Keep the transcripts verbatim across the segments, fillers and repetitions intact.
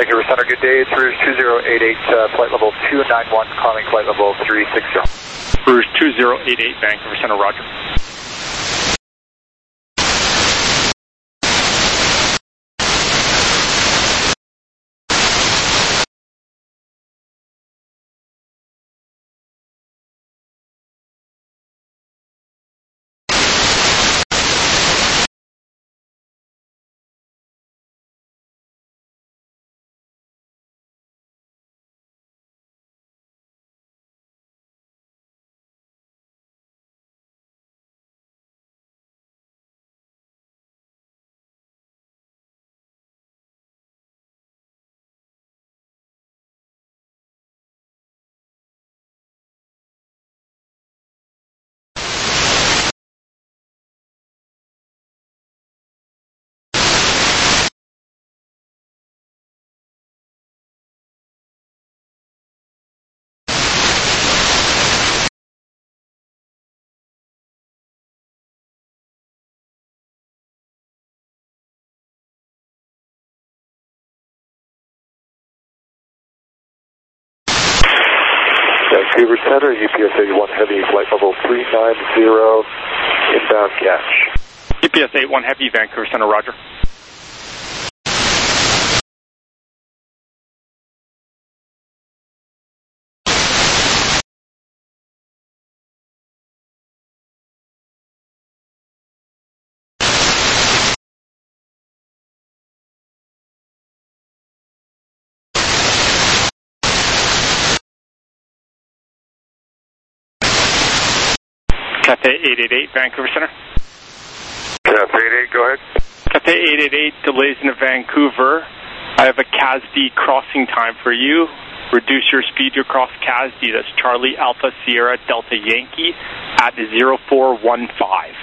Vancouver Center, good day. It's Rouge two zero eight eight, uh, flight level two nine one, climbing flight level three six zero. Rouge two zero eight eight, Vancouver Center, roger. Vancouver Center, U P S eighty-one Heavy, flight level three nine zero, inbound catch. U P S eighty-one Heavy, Vancouver Center, roger. Cathay eight eight eight, Vancouver Center. Cathay eight eight, go ahead. Cathay eight eight eight, delays into Vancouver. I have a C A S D crossing time for you. Reduce your speed to cross C A S D. That's Charlie Alpha Sierra Delta Yankee at zero four one five.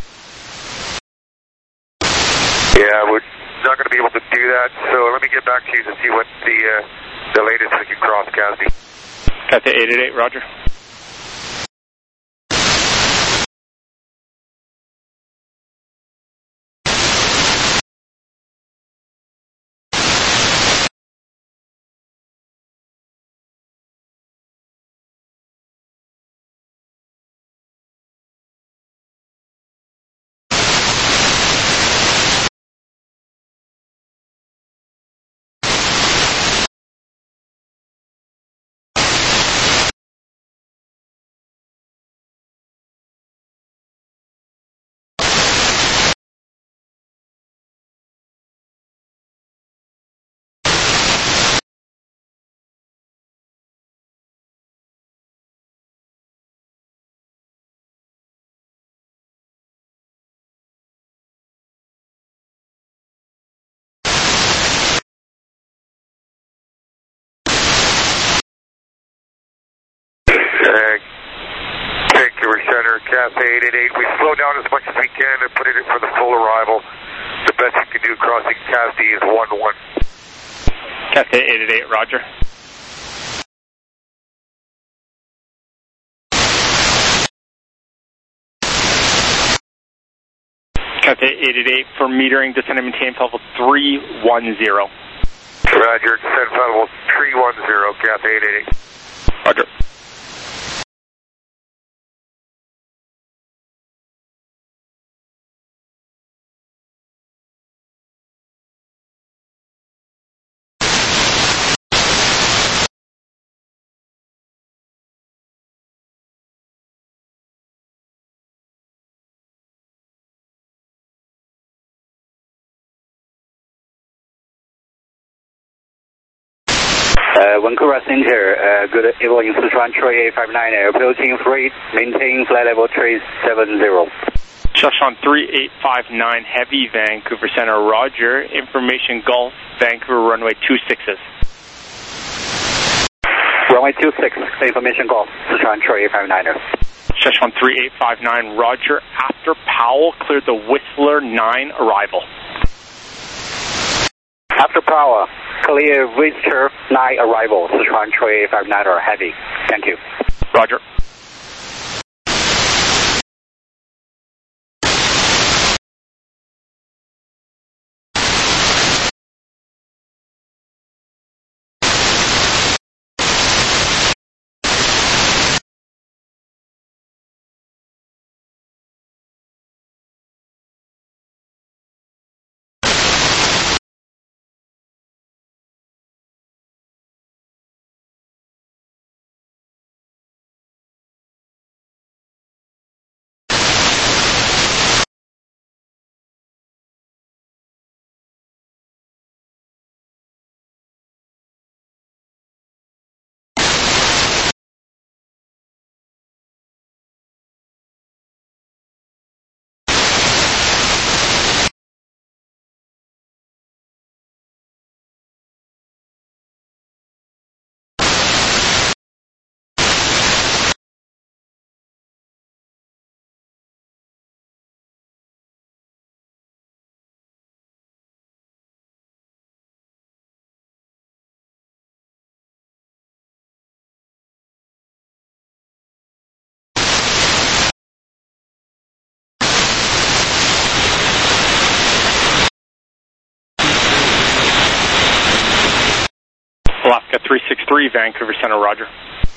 Yeah, we're not going to be able to do that, so let me get back to you to see what the uh, the latest we can cross C A S D. Cathay eight eight eight, roger. Vancouver Center, Cathay eight eight eight. We slow down as much as we can and put it in for the full arrival. The best we can do crossing C A S D is one one. Cathay eight eight eight, roger. Cathay eight eight eight for metering, descend and maintain level three one zero. Roger, descend level three one zero, Cathay eight eight eight. Roger. Uh, Vancouver Center, uh, good evening, Sichuan three eight five nine, approaching three, maintain flight level three seven zero. Sichuan three eight five nine Heavy, Vancouver Center, roger. Information Golf, Vancouver runway two sixes. Runway two six, information Golf, Sichuan three eight five nine. Sichuan three eight five nine, roger. After Powell, clear the Whistler nine arrival. After Powell, clear Whistler nine arrival, Sichuan three eight five nine Heavy. Thank you. Roger. Alaska three six three, Vancouver Center, roger.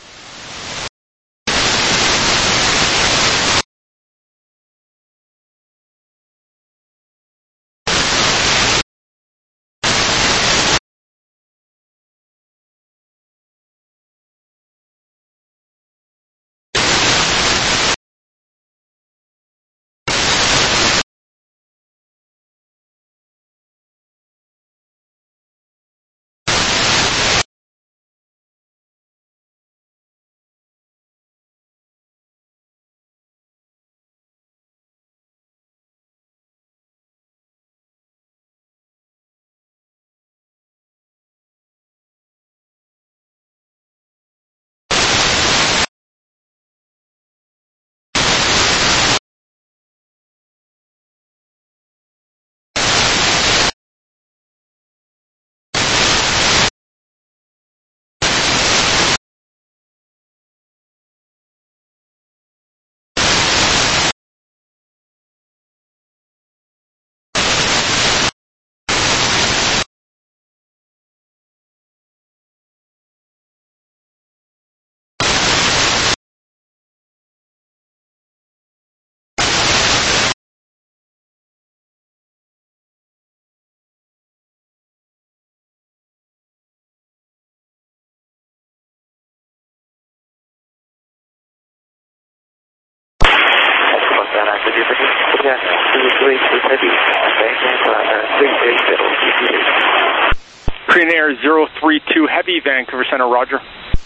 Korean Air zero three two Heavy, Vancouver Center, roger.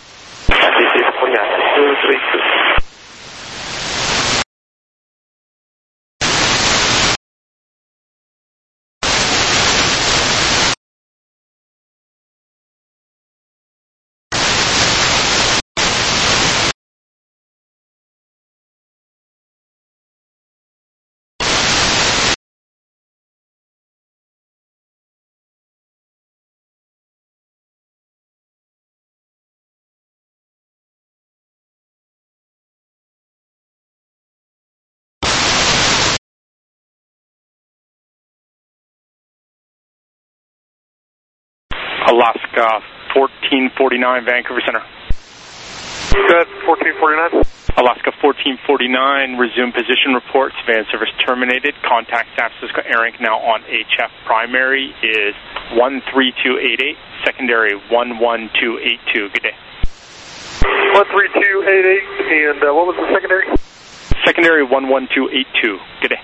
Alaska fourteen forty-nine, Vancouver Center. Good, fourteen forty-nine. Alaska fourteen forty-nine, resume position reports. Van service terminated. Contact San Francisco AirInc now on H F. Primary is one three two eight eight. Secondary one one two eight two. Good day. one three two eight eight, and uh, what was the secondary? Secondary one one two eight two. Good day.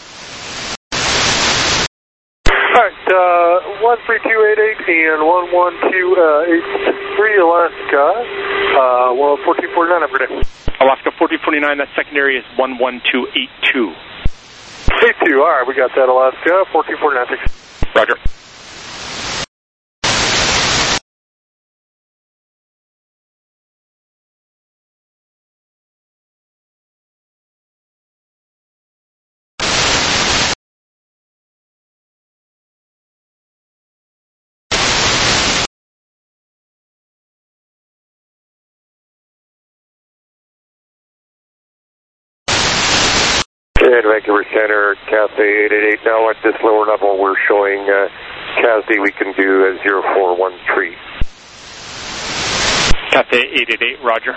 All right, uh, one three two eight eight and one one two eight three, Alaska, uh, well, fourteen forty-nine, have a good day. Alaska fourteen forty-nine, that secondary is one one two eight two. eight two, all right, we got that, Alaska, fourteen forty-nine, thanks. Roger. At Vancouver Center, C A S D eight eight eight. Now at this lower level, we're showing uh, C A S D we can do as zero four one three. C A S D eight eight eight, roger.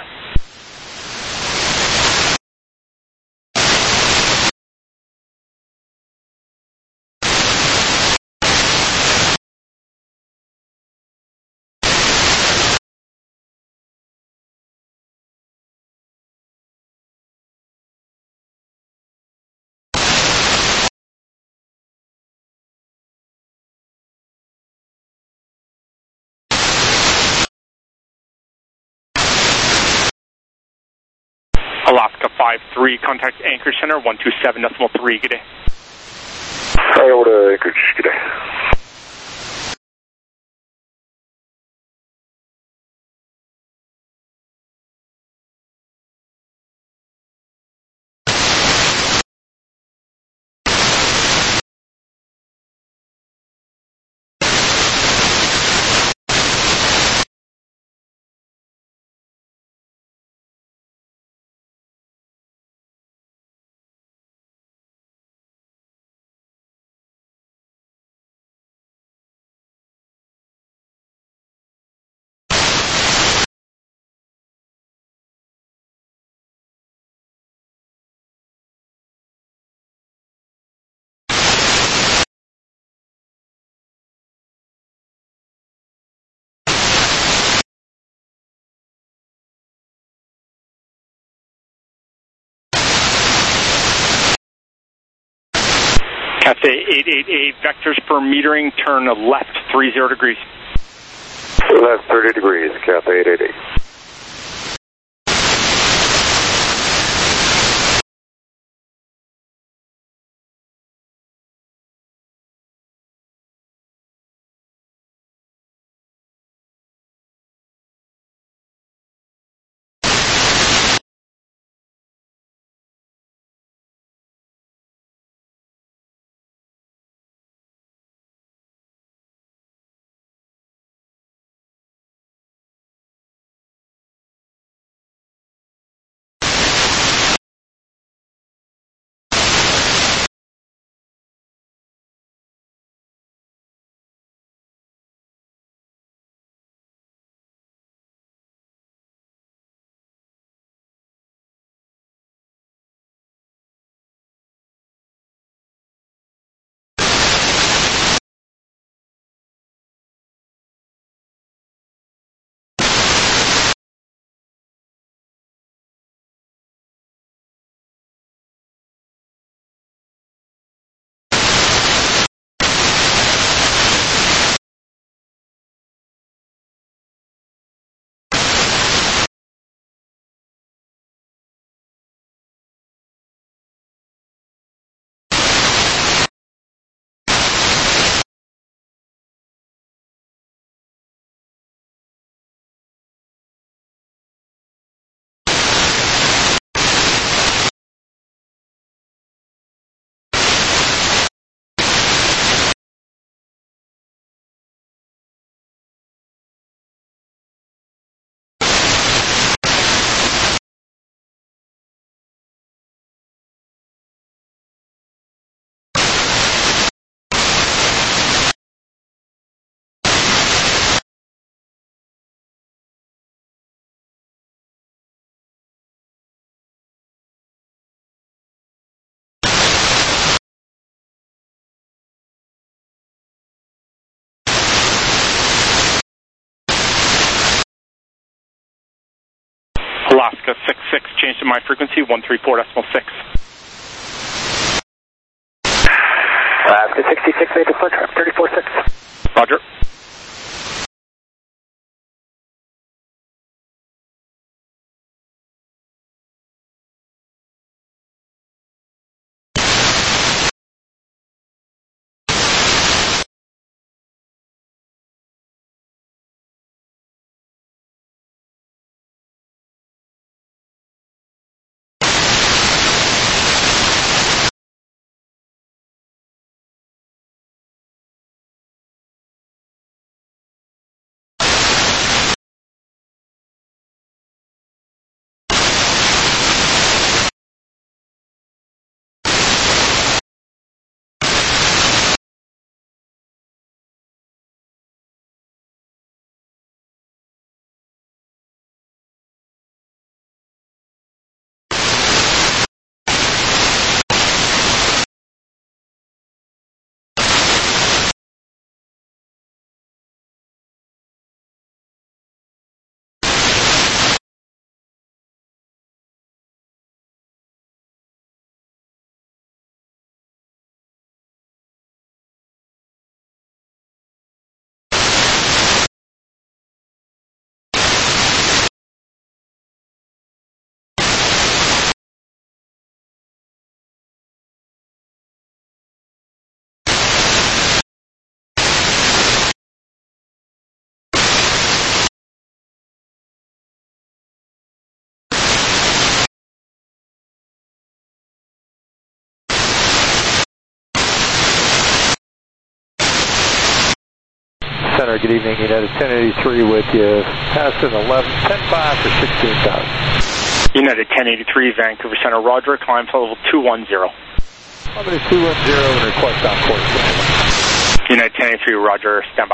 Alaska five three, contact Anchorage Center one two seven decimal three. Good day. Hi, over to Anchorage. Good day. Cathay eight eight eight, vectors for metering, turn left thirty degrees. Left thirty degrees, Cathay eight eight eight. Alaska six six, change to my frequency, one three four point six. Alaska sixty-six, eight departure, thirty-four six. Roger. Center, good evening, United ten eighty-three with you, passing eleven, ten five for sixteen thousand. United ten eighty-three, Vancouver Center, Roger, climb level two one zero. Company two one zero and request on course. United ten eighty-three, Roger, standby.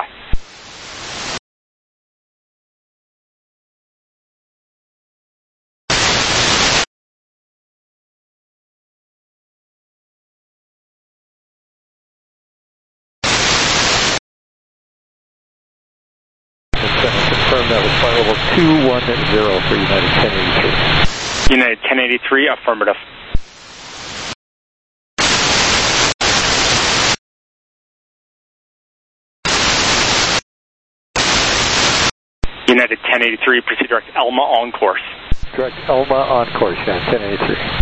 Confirm that was flight level two one zero for United ten eighty-three. United ten eighty-three, affirmative. United ten eighty-three, proceed direct Elma on course. Direct Elma on course, United ten eighty-three.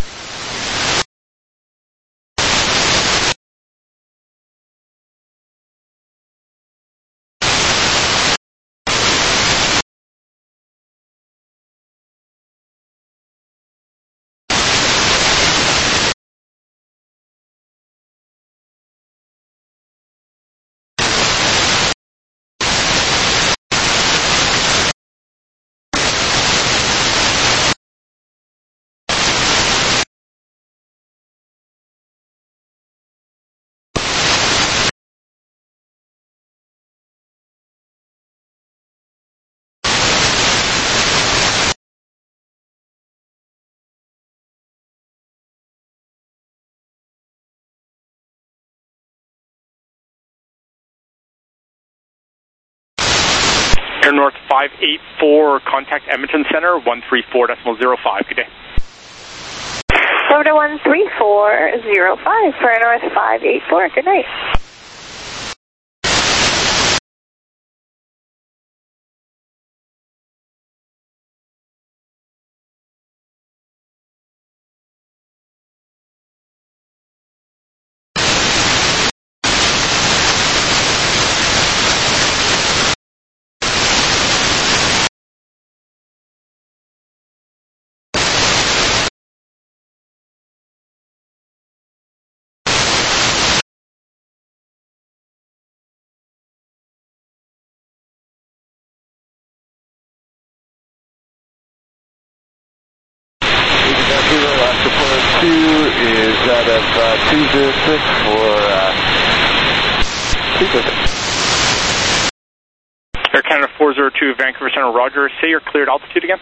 Air North five eight four, contact Edmonton Center, one three four point zero five. Good day. Over to one three four zero five for Air North five eight four. Good night. Last report two is out of uh, two zero six for uh, two zero six. Air Canada four zero two, Vancouver Center, Roger. Say your cleared altitude again.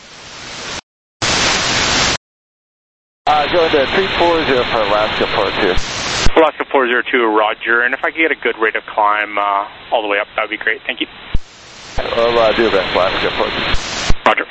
Uh, go to three four zero for Alaska port two. Alaska four zero two, Roger. And if I could get a good rate of climb uh, all the way up, that would be great. Thank you. I'll uh, do that, Alaska port two. Roger.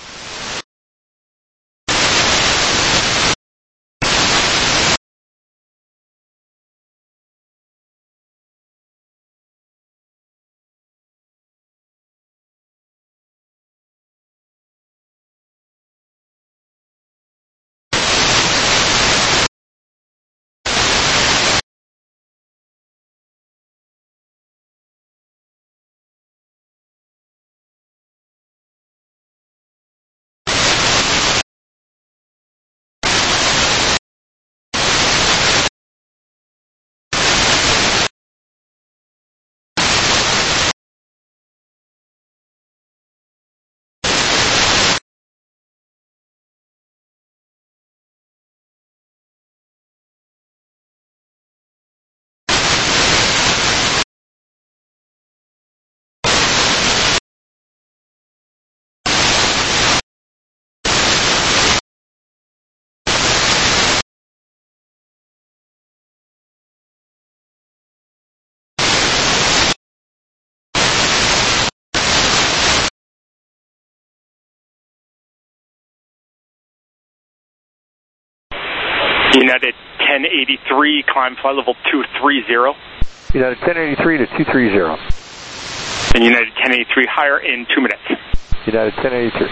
United ten eighty-three, climb flight level two three zero. United ten eighty-three to two three zero. And United ten eighty-three higher in two minutes. United ten eighty-three.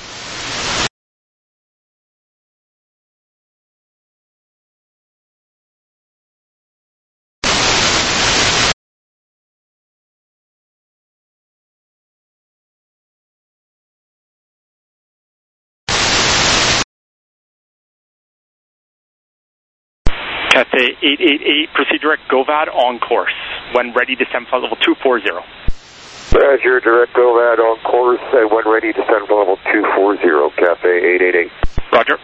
Cathay eight eight eight, proceed direct GOVAD on course. When ready, descend flight level two four zero. Roger, direct GOVAD on course, and when ready, descend flight level two four zero, Cathay eight eight eight. Roger.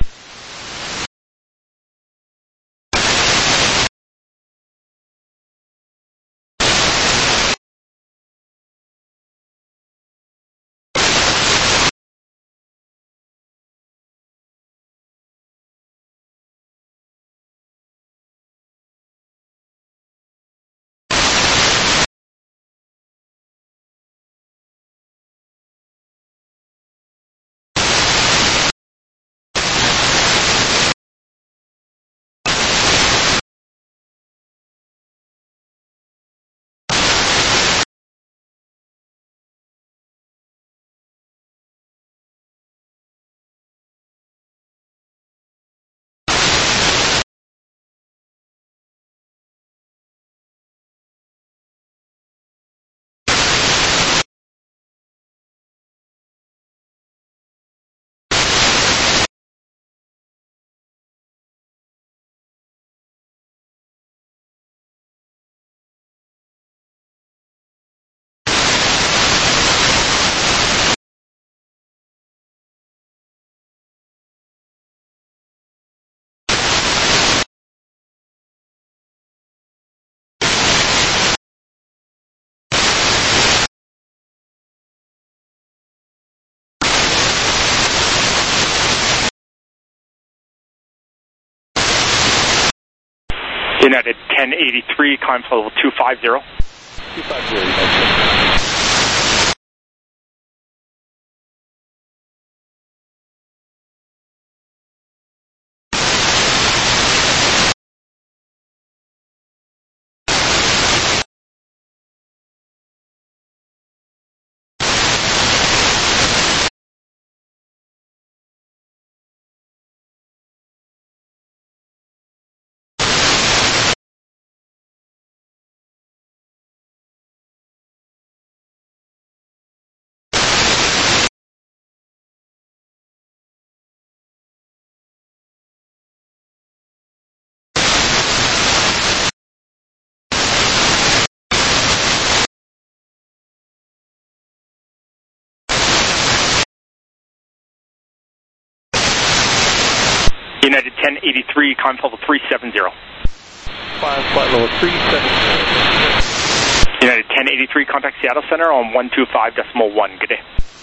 United ten eighty-three, climb flight level two five zero. two five zero, United. United ten eighty-three, climb flight level three seven zero. Climb flight level three seven zero. United ten eighty-three, contact Seattle Center on one two five decimal one. Good day.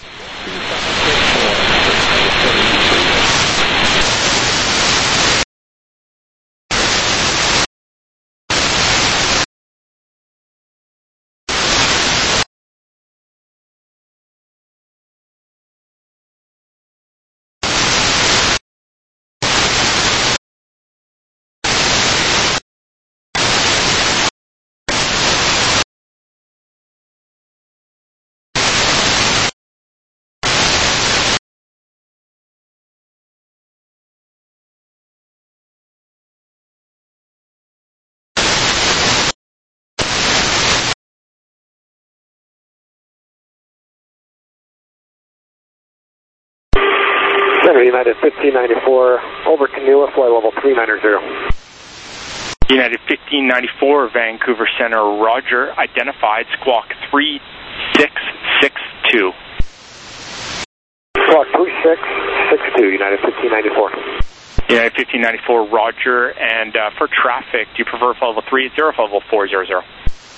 Center United fifteen ninety-four, over Canua, flight level three nine zero. United fifteen ninety-four, Vancouver Center, roger, identified, squawk three six six two. Squawk three six six two, United fifteen ninety-four. United fifteen ninety-four, roger, and uh, for traffic, do you prefer flight level three eight zero or flight level four zero zero?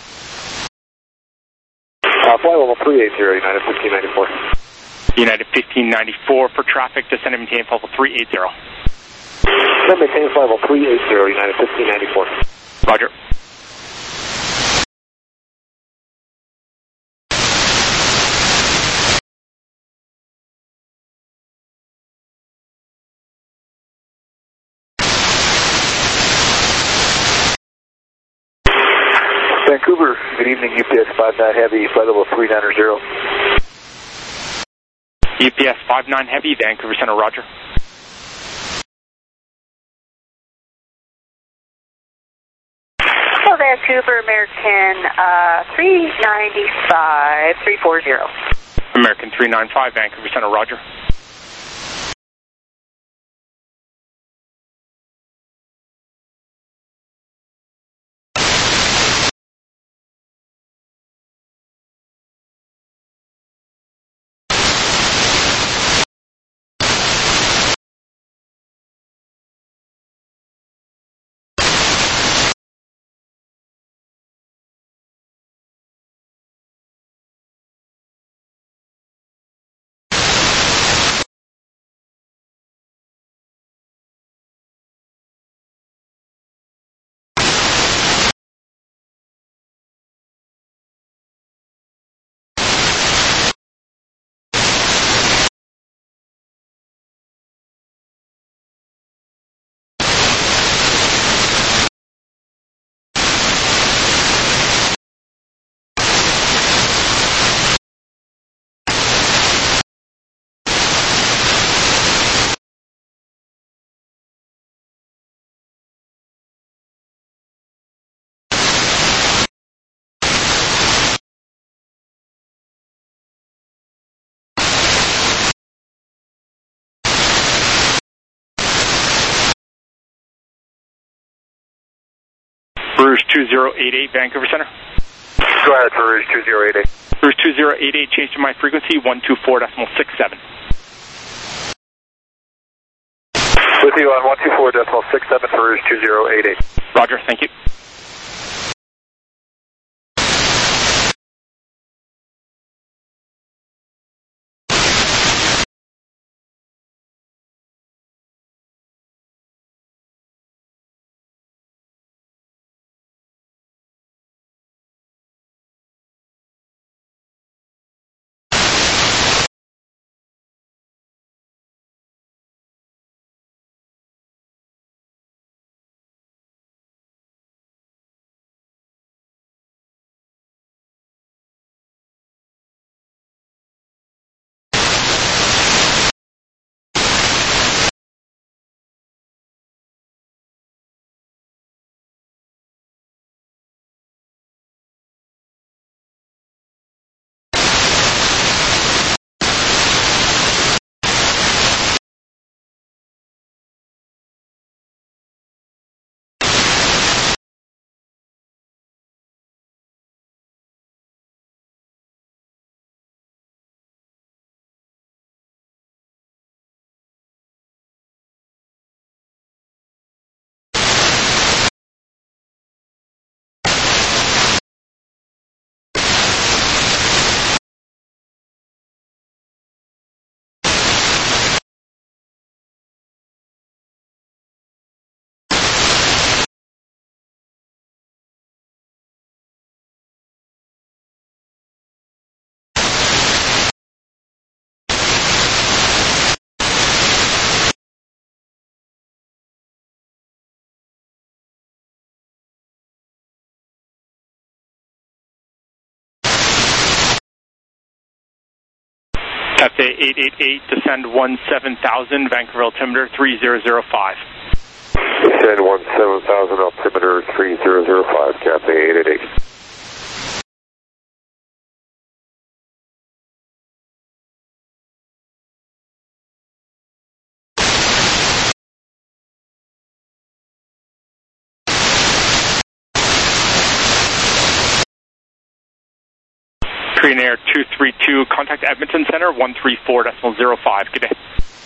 Uh, flight level three eight zero, United fifteen ninety-four. United fifteen ninety-four, for traffic, descend and maintain flight level three eight zero. Descend and maintain flight level three eight zero, United fifteen ninety-four. Roger. Vancouver, good evening, U P S five nine Heavy, flight level three nine zero. U P S five nine Heavy, Vancouver Center, roger. So Vancouver, American uh, three ninety-five, three four zero. American three nine five, Vancouver Center, roger. Rouge two zero eight eight, Vancouver Center. Go ahead for Rouge two zero eight eight. Rouge two zero eight eight, change to my frequency, one two four decimal six seven. With you on one two four decimal six seven for Rouge two zero eight eight. Roger, thank you. Cathay eight eight eight, descend one seven thousand, Vancouver altimeter three zero zero five. Descend one seven thousand, altimeter three zero zero five, Cathay eight eight eight. Korean Air two three two, contact Edmonton Center, one three four decimal zero five. Good day.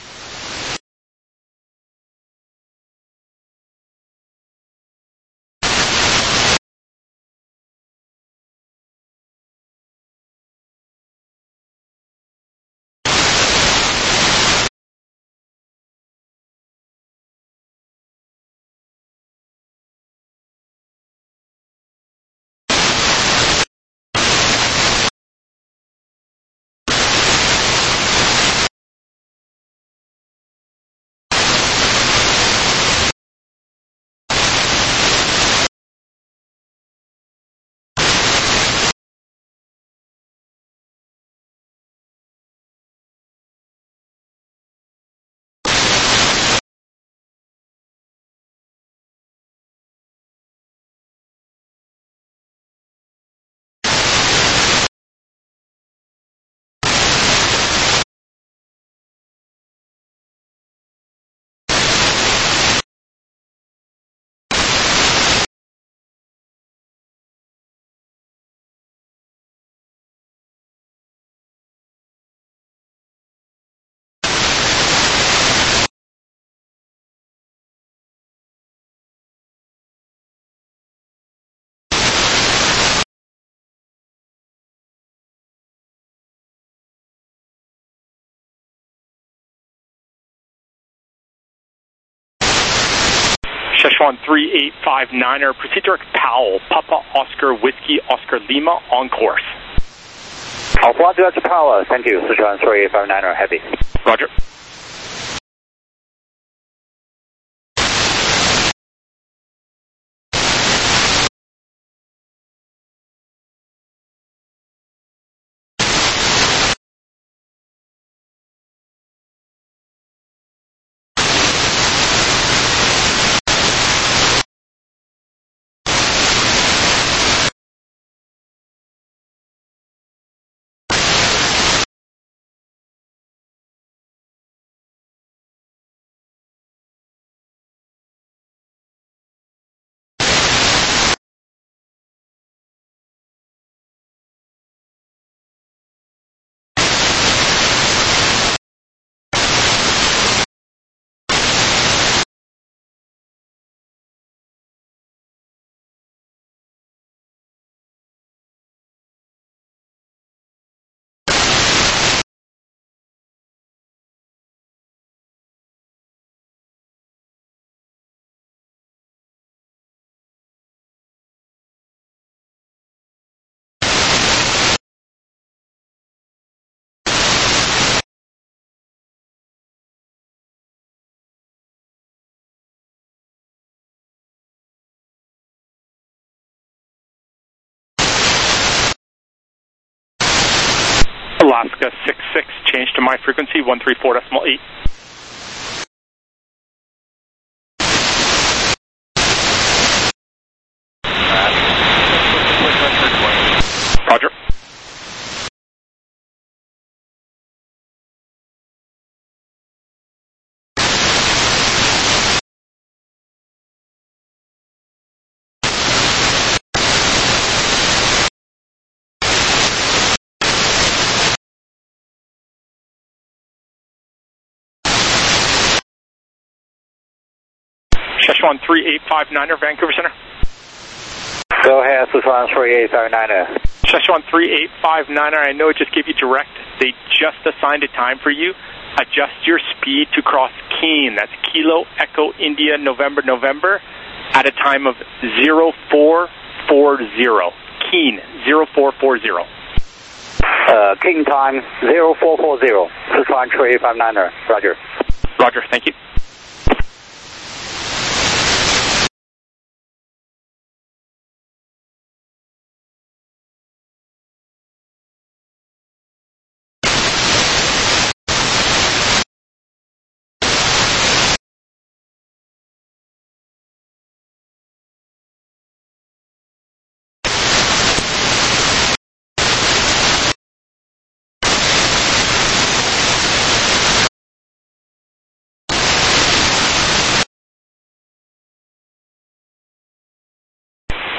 Szechuan three eight five niner, proceed direct Powell, Papa Oscar Whiskey Oscar Lima, on course. Alpha direct Powell, thank you, Szechuan three eight five niner, heavy. Roger. Alaska six six, change to my frequency, one three four decimal eight. Roger. Szechuan three eight five niner, Vancouver Center. Go ahead, Szechuan three eight five niner. Szechuan three eight five niner, I know it just gave you direct. They just assigned a time for you. Adjust your speed to cross Keene. That's Kilo Echo India November November at a time of zero four four zero. Keene, zero four four zero. Uh, King time, zero four four zero. Szechuan three eight five niner. Roger. Roger, thank you.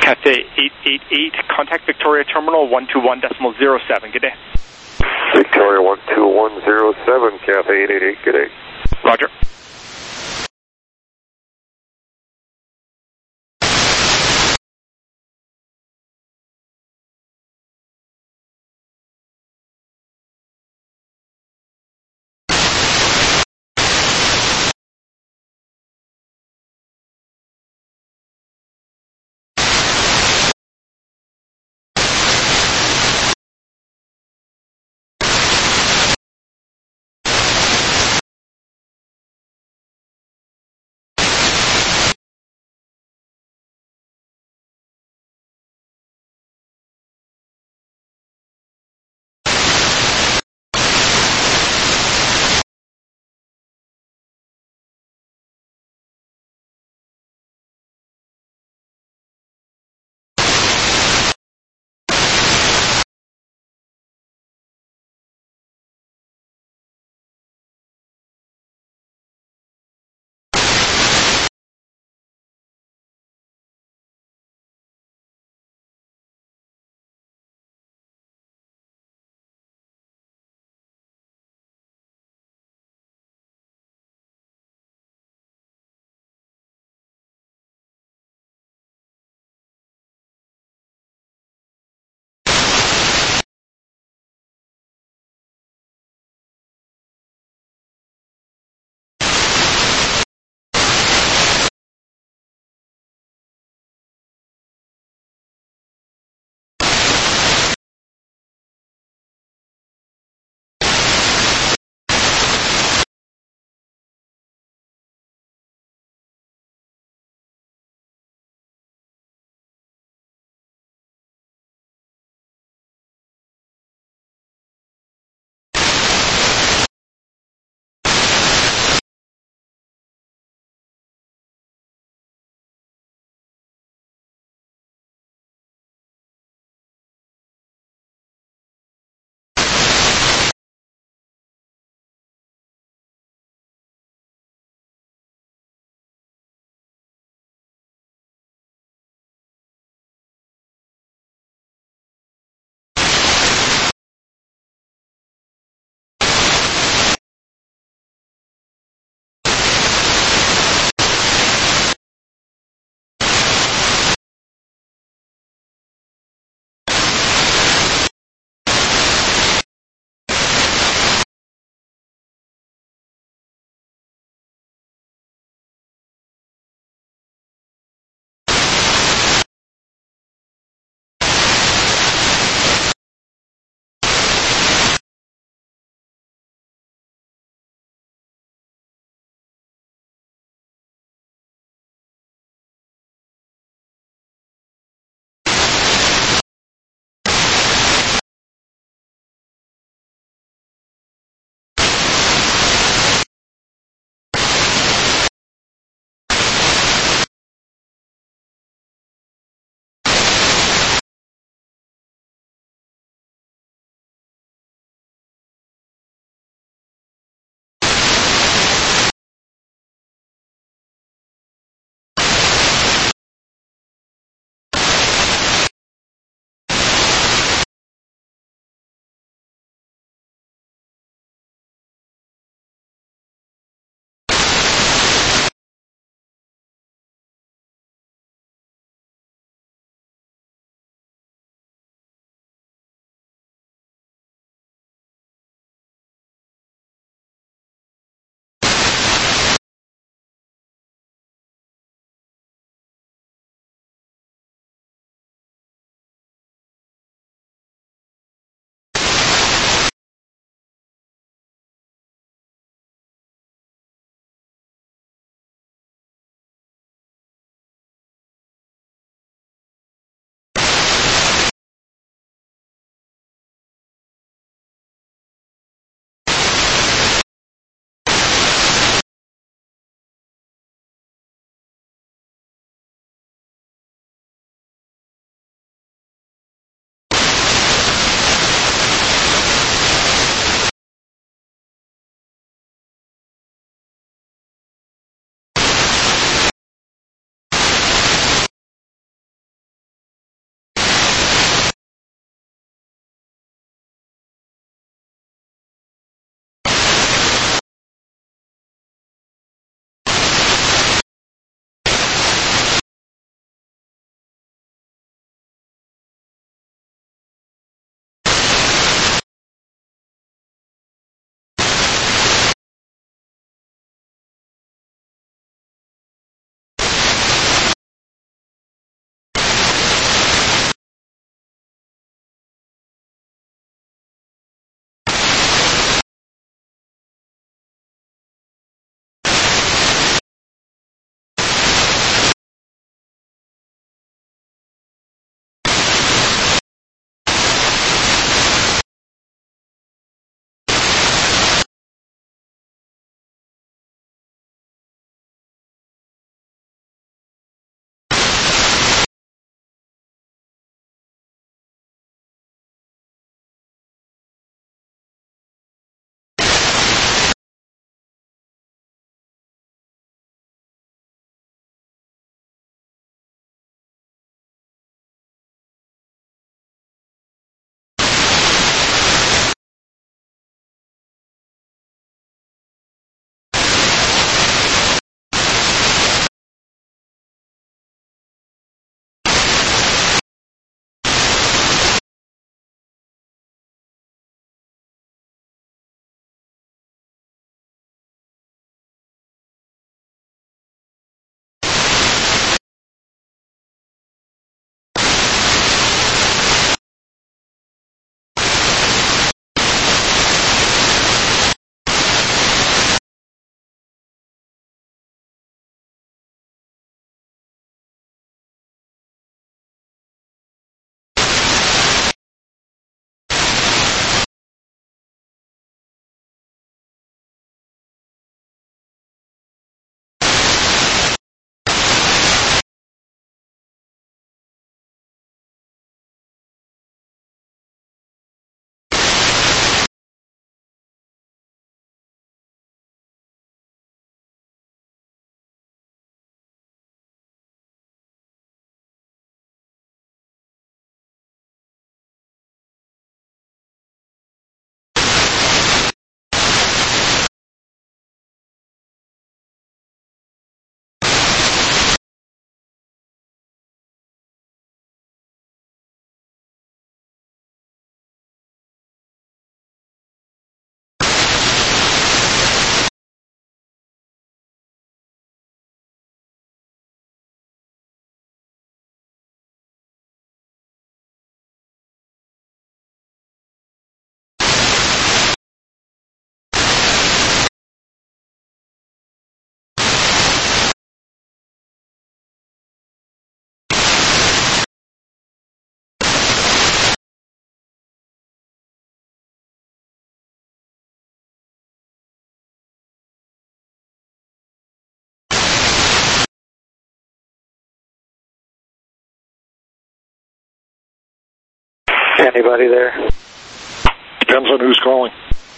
Cathay eight eight eight, contact Victoria Terminal one two one decimal zero seven. Good day. Victoria one two one zero seven, Cathay eight eight eight, good day. Roger. Anybody there? Depends on who's calling.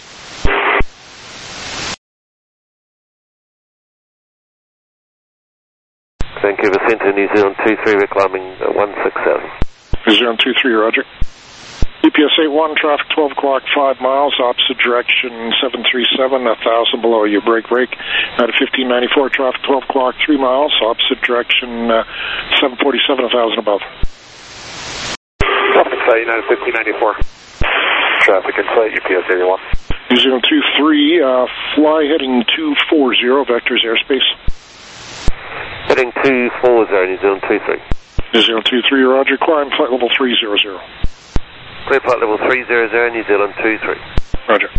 Vancouver Centre, New Zealand two three, we're climbing uh, one six south. New Zealand two three, roger. E P S eight one, traffic twelve o'clock, five miles, opposite direction seven three seven, one thousand below you, break, break. Out of fifteen ninety-four, traffic twelve o'clock, three miles, opposite direction uh, seven forty-seven, one thousand above. Traffic site, United fifteen ninety-four. Traffic in sight, U P S eighty-one. New Zealand two three, uh, fly heading two forty, vectors airspace. Heading two forty, New Zealand two three. New Zealand two three, roger, climb flight level three hundred. Clear flight level three hundred, New Zealand two three. Roger.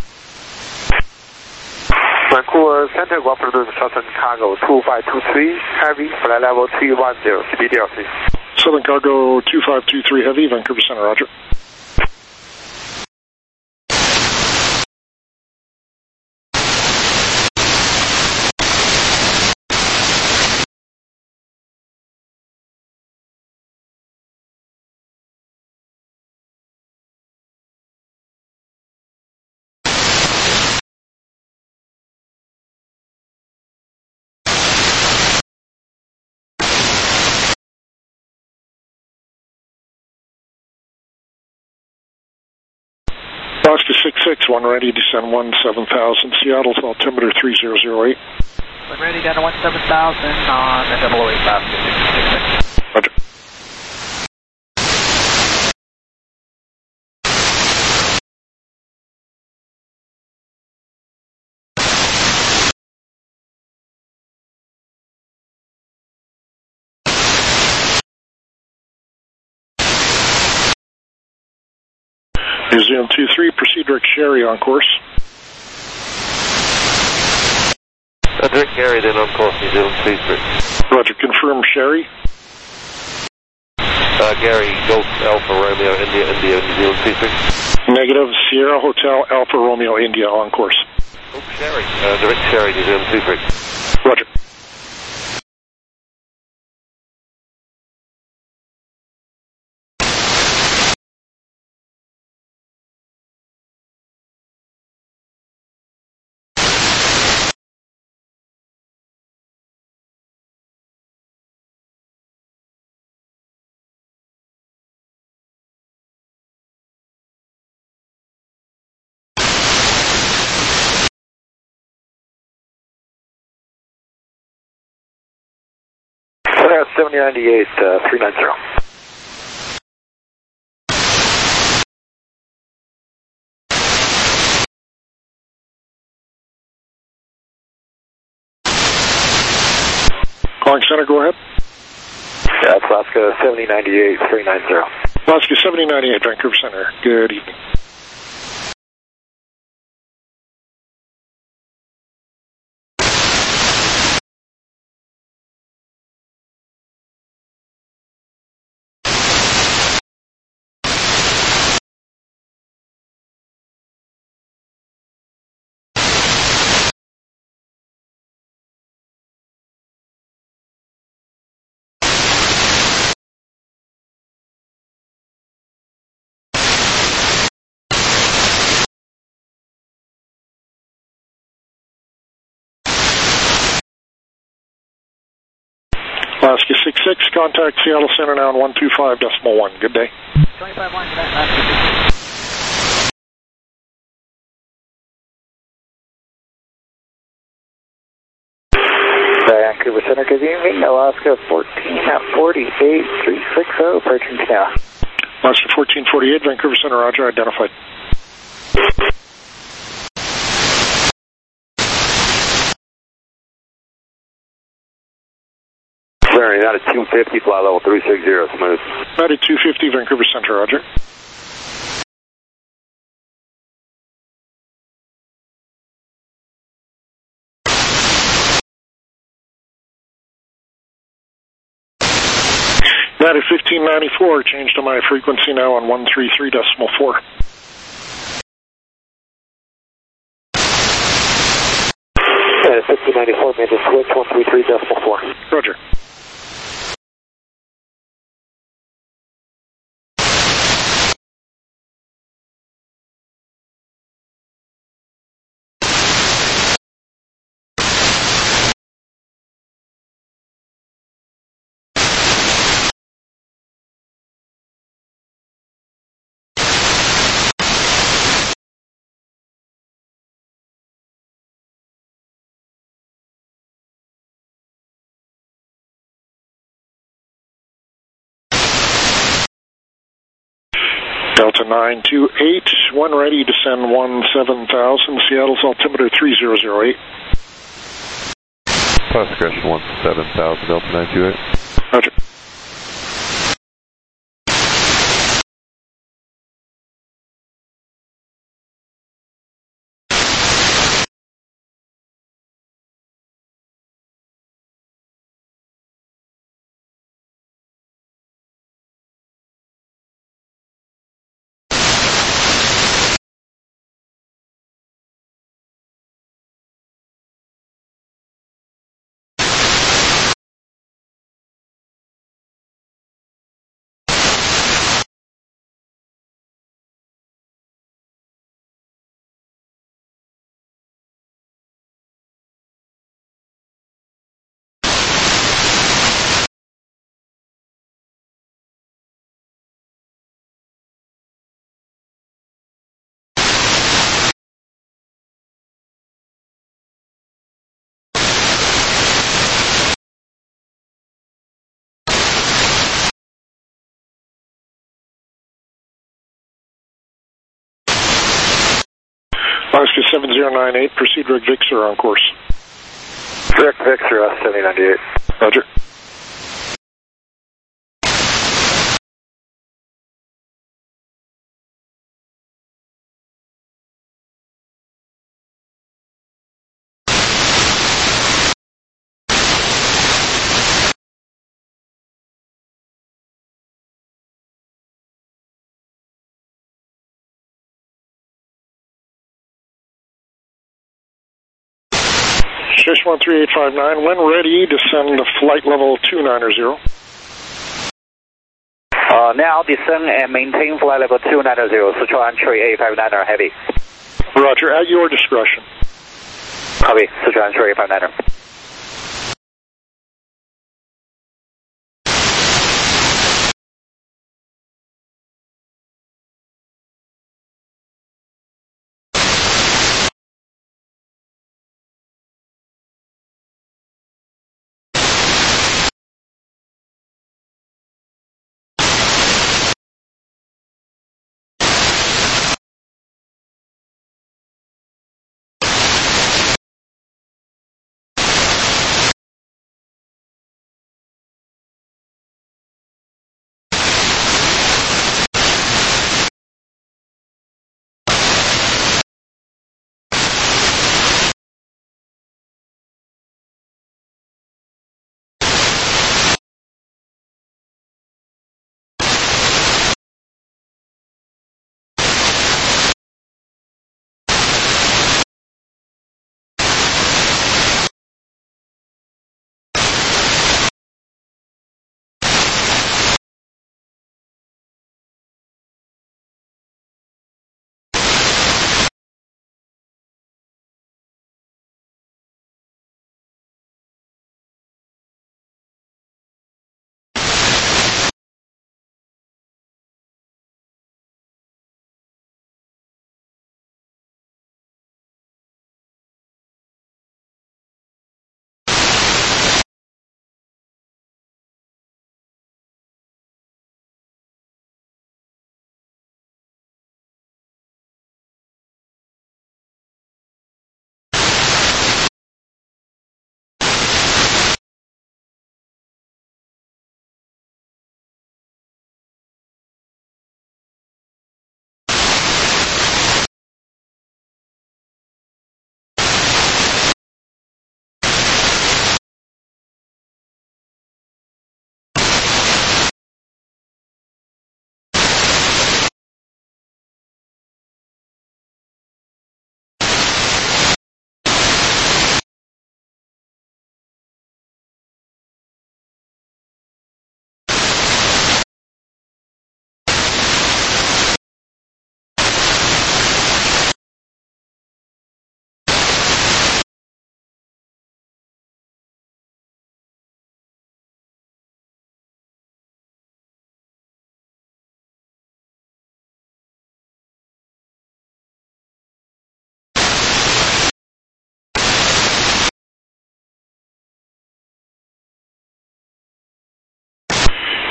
Vancouver Center, go produce Southern Cargo two five two three, heavy, flight level three one zero, speed D L C. Southern Cargo two five two three Heavy, Vancouver Center, roger. Oscar six six, one ready, descend one seven thousand, Seattle, altimeter three zero zero eight. One ready, down to one seven thousand on the double oh eight Oscar six six. Roger. New Zealand two three, proceed direct Sherry on course. Uh, direct Gary then on course, New Zealand two three. Roger, confirm Sherry. Uh, Gary, Golf Alpha Romeo, India, India, New Zealand two three. Negative, Sierra Hotel Alpha Romeo India on course. Oh, Sherry. Uh, direct Sherry, New Zealand two three. Roger. seventy ninety-eight, uh, three ninety. Calling center, go ahead. Yeah, it's Alaska seventy ninety-eight, three ninety. Alaska seventy ninety-eight, Vancouver Center. Good evening. Alaska six six, contact Seattle Center now on one two five decimal one. Good day. twenty-five one, Alaska six six. Vancouver Center, good evening. Alaska fourteen at forty-eight, three sixty, approaching Canal. Alaska fourteen forty-eight, Vancouver Center, roger, identified. Sorry, out of two fifty, fly level three sixty, smooth. Out of two fifty, Vancouver Center, roger. That is fifteen ninety-four, changed to my frequency now on one three three decimal four. Yeah, fifteen ninety-four, made the switch, one three three decimal four. Roger. Delta nine two eight, when ready, descend one seven thousand, Seattle's altimeter three zero zero eight. Plus discretion one seven thousand, Delta nine two eight. Roger. Oscar seven zero nine eight, proceed direct Vixer on course. Direct Vixer, uh, seven ninety-eight. Roger. Station one three eight five nine, when ready, descend to flight level two ninety. Uh, now descend and maintain flight level two ninety, Sichuan three eight five nine heavy. Roger, at your discretion. Copy, Sichuan three eight five nine.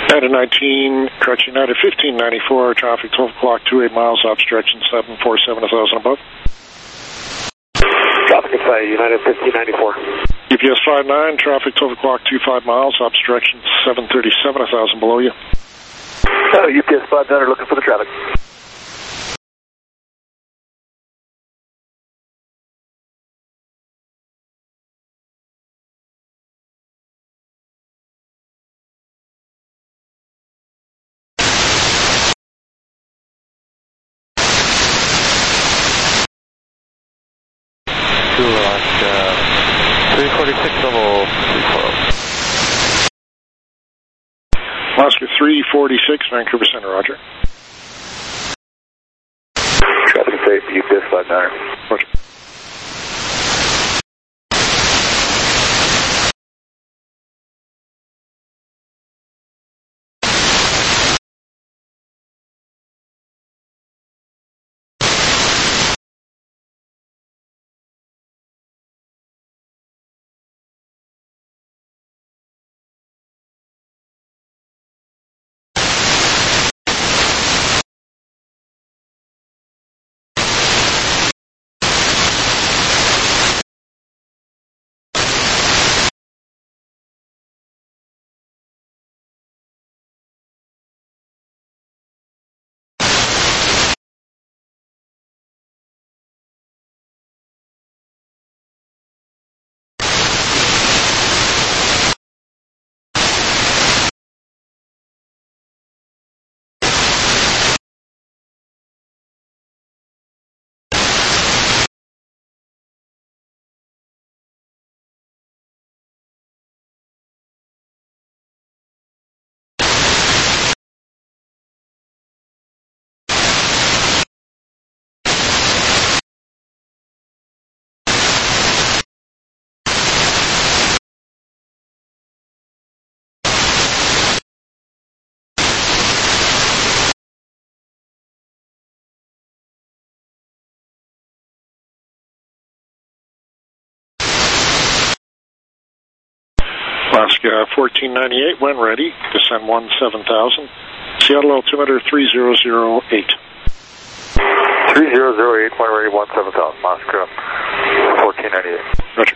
United nineteen, correction, United fifteen ninety-four, traffic twelve o'clock, two eight miles, obstruction seven four seven, one thousand above. Traffic inside, United fifteen ninety-four. U P S five nine, traffic twelve o'clock, two five miles, obstruction seven thirty-seven, one thousand below you. Uh, U P S five nine are looking for the traffic. three forty-six level three forty. Oscar three forty-six, Vancouver Center, roger. Traffic safe, U P S five nine. Roger. Alaska fourteen ninety-eight, when ready, descend one seven thousand. Seattle altimeter three zero zero eight. three zero zero eight, when ready, one seven thousand. Alaska fourteen ninety-eight. Roger.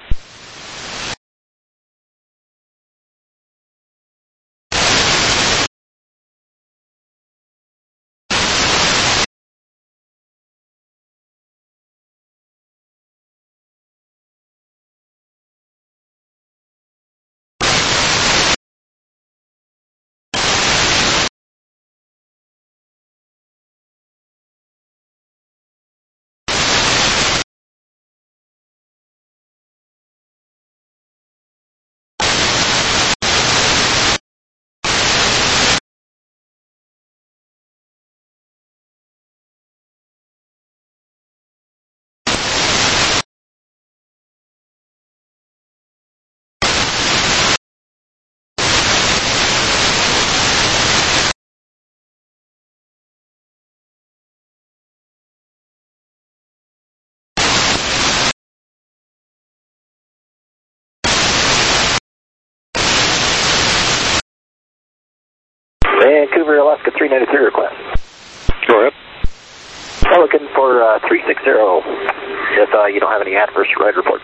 Vancouver, Alaska three ninety-three request. Go ahead. I'm looking for uh, three sixty if uh, you don't have any adverse ride report.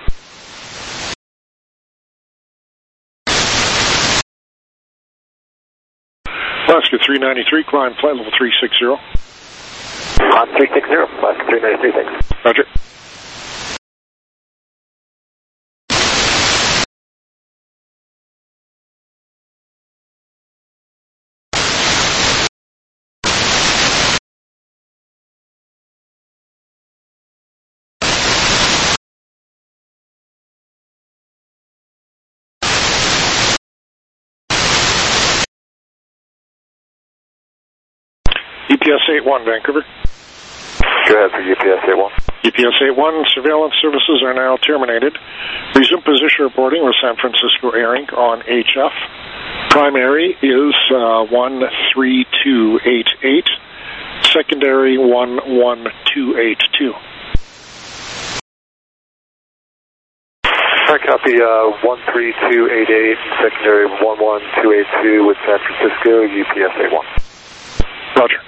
Alaska three ninety-three, climb flight level three sixty. On three sixty, Alaska three ninety-three, thanks. Roger. U P S eight one, Vancouver. Go ahead for U P S eight one. U P S eight one, surveillance services are now terminated. Resume position reporting with San Francisco Airing on H F. Primary is uh, one three two eight eight. Secondary one one two eight two. Alright, copy, uh, one three two eight eight, secondary one one two eight two with San Francisco, U P S eight one. Roger.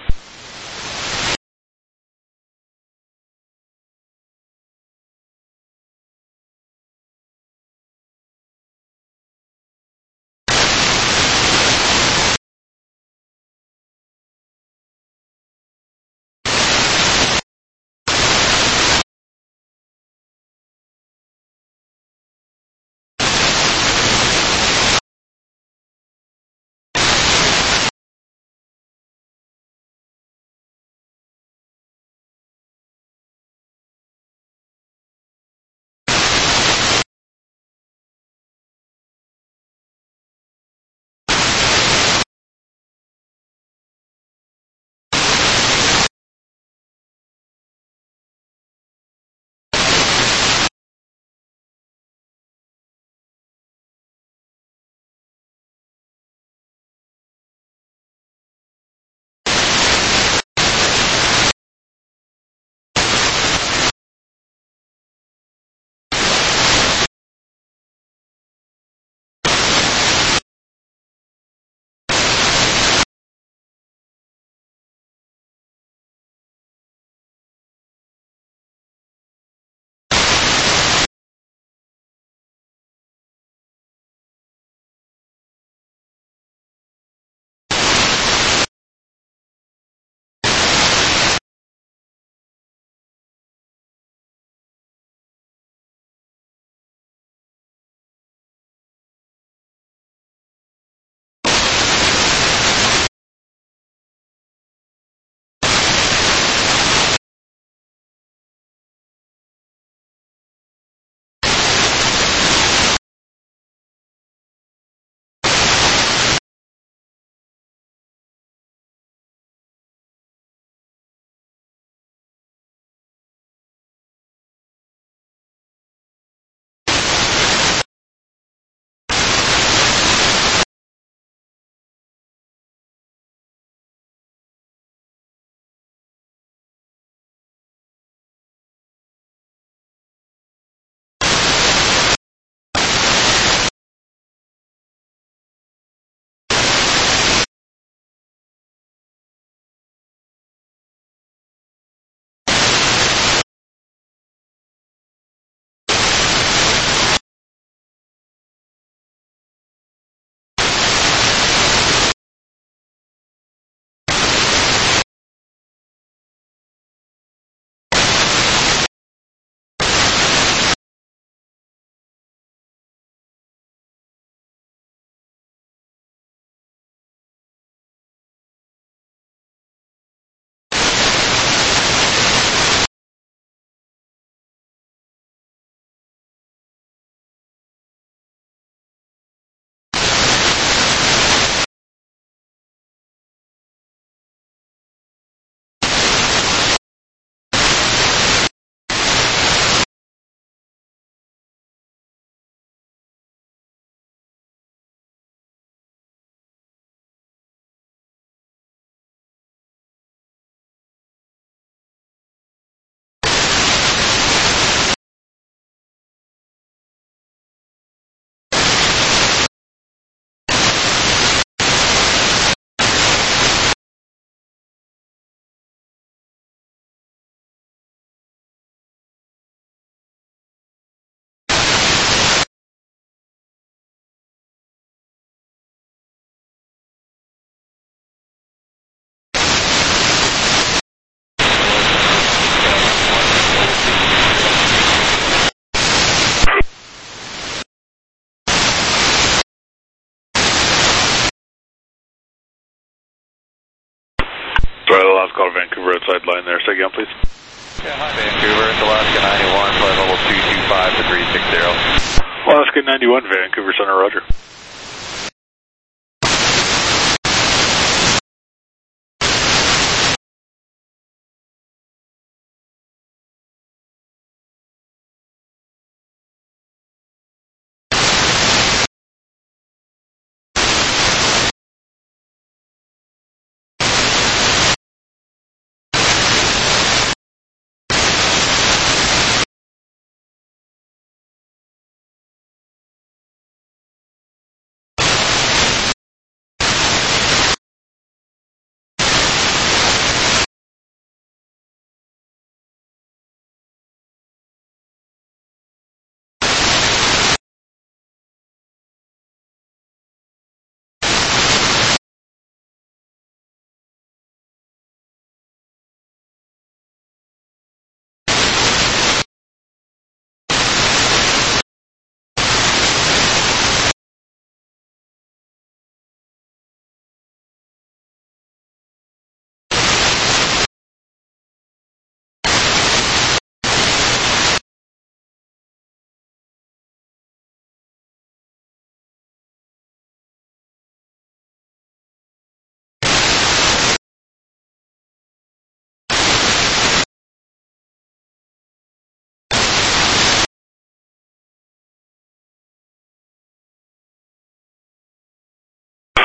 Right, last call to Vancouver outside line there. Say again, please. Yeah, hi Vancouver, it's Alaska ninety-one, flight level two two five to three six zero. Alaska ninety-one, Vancouver Center, roger.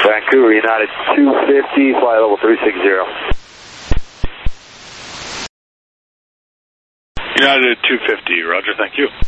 Vancouver United two fifty, flight level three six zero. United two fifty, roger, thank you.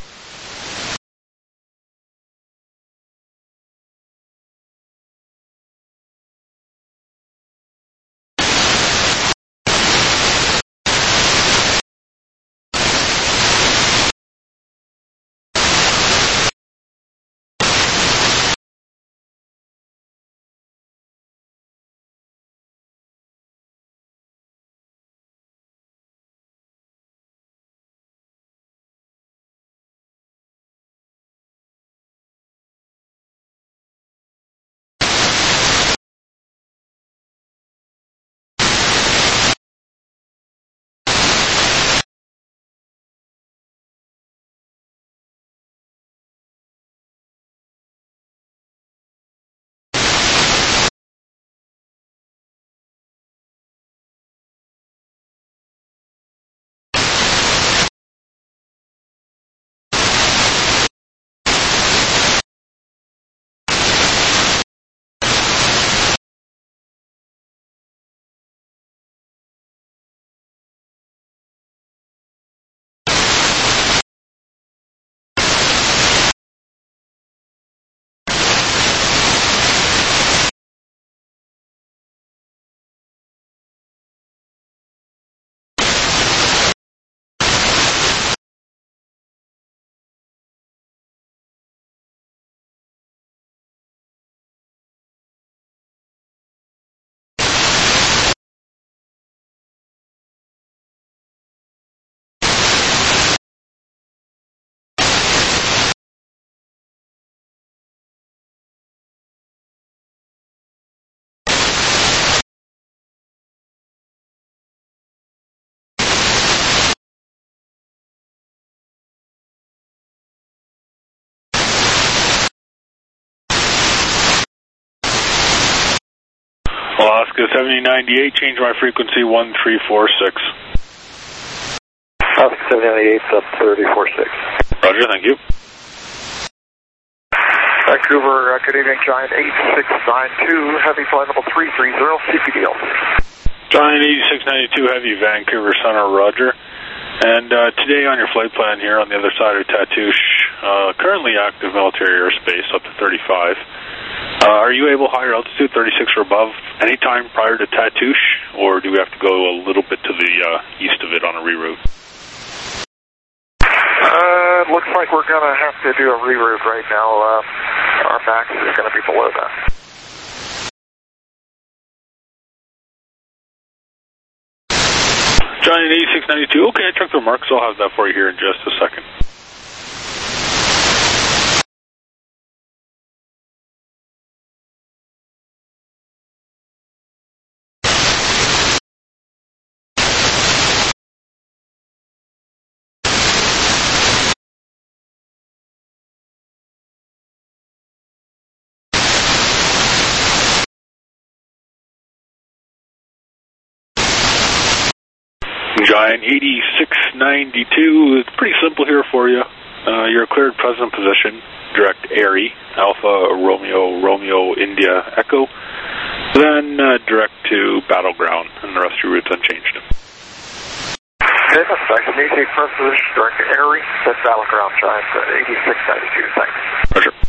Alaska seventy ninety-eight, change my frequency one three four six. Alaska seventy ninety-eight, sub thirty four six. Roger, thank you. Vancouver, uh, good evening, Giant eight six nine two, heavy flight level three three zero, C P D L. Giant eighty-six ninety-two, heavy, Vancouver Center, roger. And uh, today on your flight plan here on the other side of Tatoosh, uh, currently active military airspace up to thirty-five. Uh, are you able higher altitude, thirty-six or above, anytime prior to Tatoosh, or do we have to go a little bit to the uh, east of it on a reroute? Uh, looks like we're going to have to do a reroute right now. Uh, our max is going to be below that. Giant eighty-six ninety-two, okay, I took the marks, I'll have that for you here in just a second. Giant eighty-six ninety-two, it's pretty simple here for you. Uh, you're cleared present position, direct Airy, Alpha Romeo Romeo India Echo, then uh, direct to Battleground, and the rest of your route's unchanged. Okay, that's nice to meet you. First position, direct Airy, that's Battleground, Giant eighty-six ninety-two, thanks. Roger.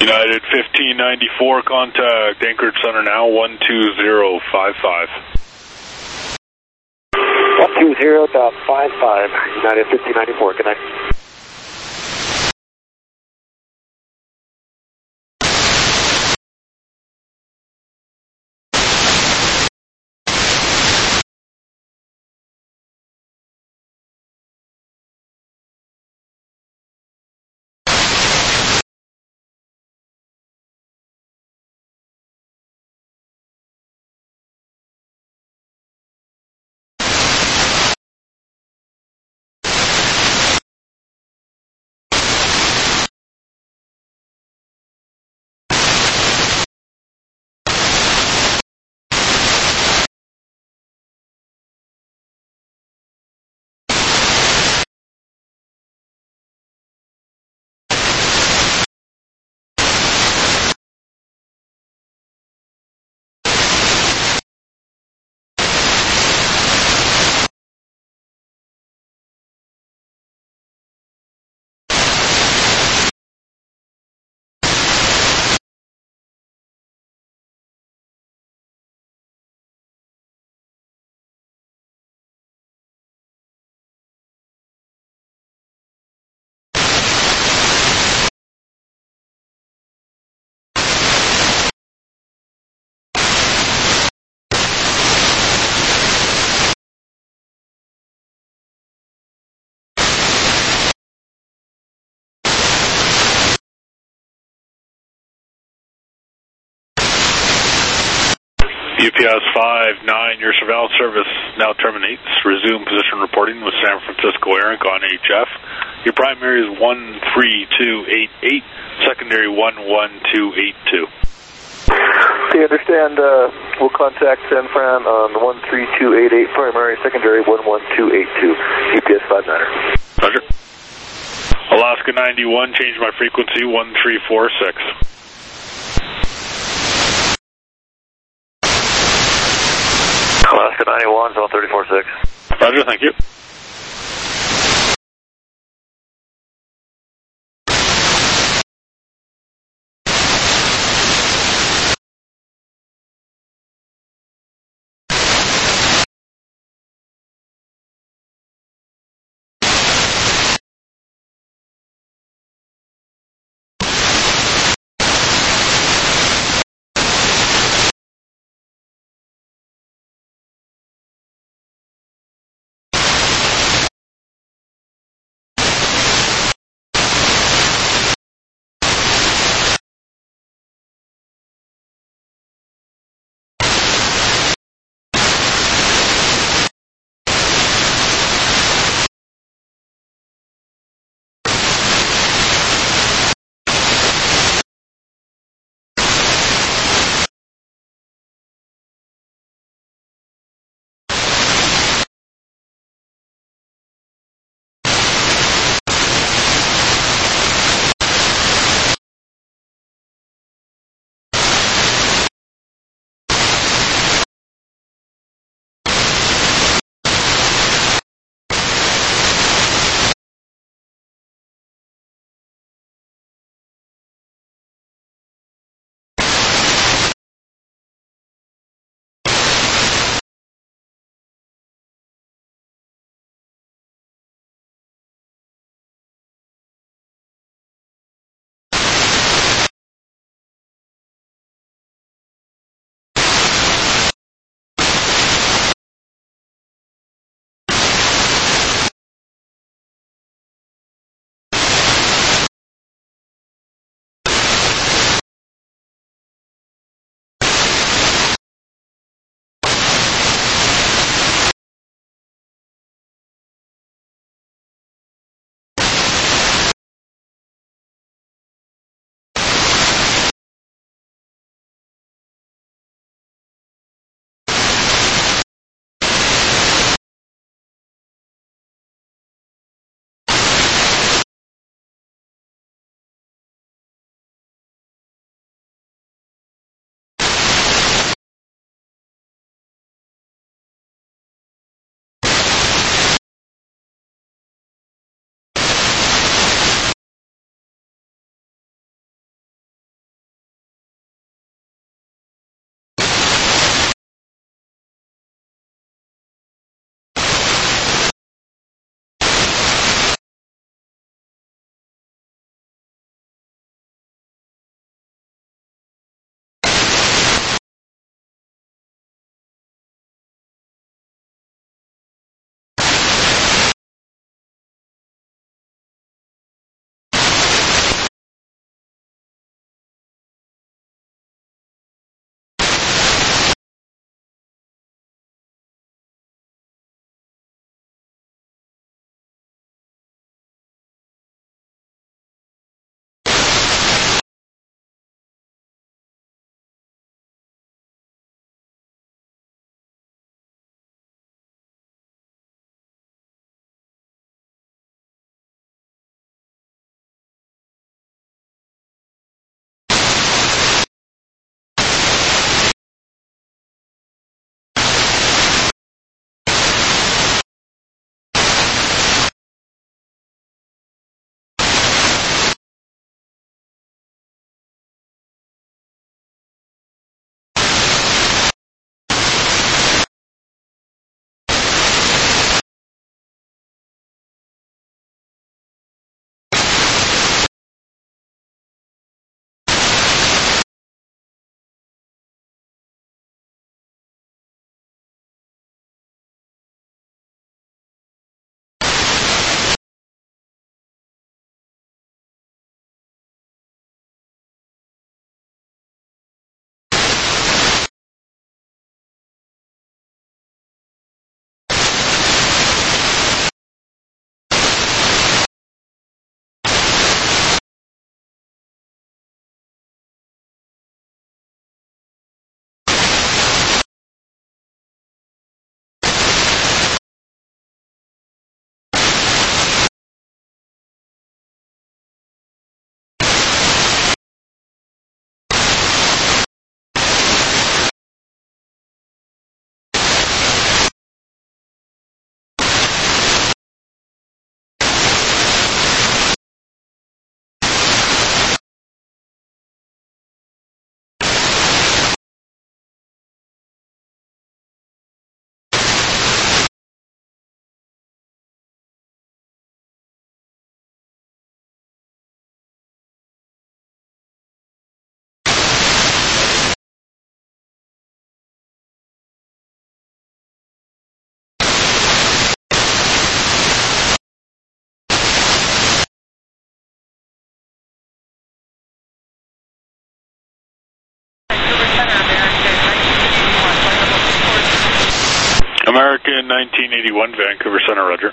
United fifteen ninety-four, contact Anchorage Center now, one two zero five five. one two zero point five five, United fifteen ninety-four, good night. U P S five nine, your surveillance service now terminates. Resume position reporting with San Francisco Air Incorporated on H F. Your primary is one three two eight eight, secondary one one two eight two. Okay, understand. Uh, we'll contact San Fran on one three two eight eight, primary, secondary one one two eight two, U P S five niner. Roger. Alaska ninety-one, change my frequency, one three four six. Alaska ninety-one, zone three four six. Roger, thank you. American nineteen eighty-one, Vancouver Center, roger.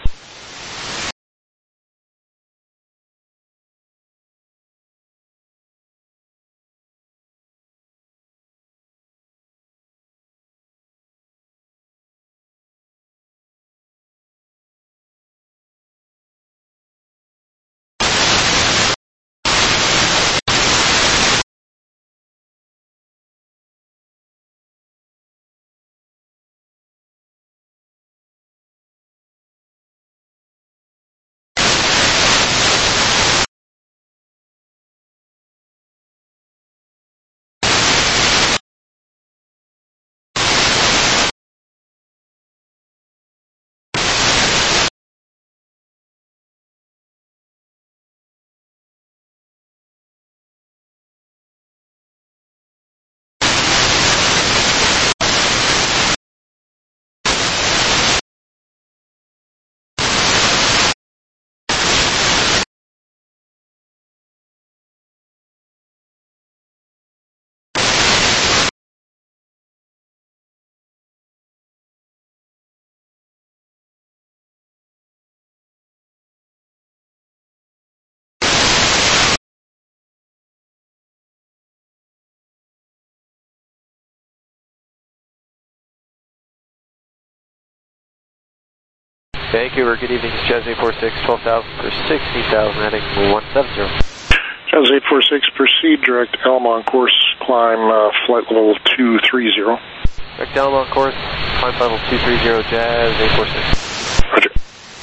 Vancouver, good evening, Jazz eight four six, twelve thousand for sixty thousand, heading one seven zero. Jazz eight four six, proceed direct Elm on course, climb uh, flight level two three zero. Direct Elm on course, climb level two three zero, Jazz eight four six. Roger.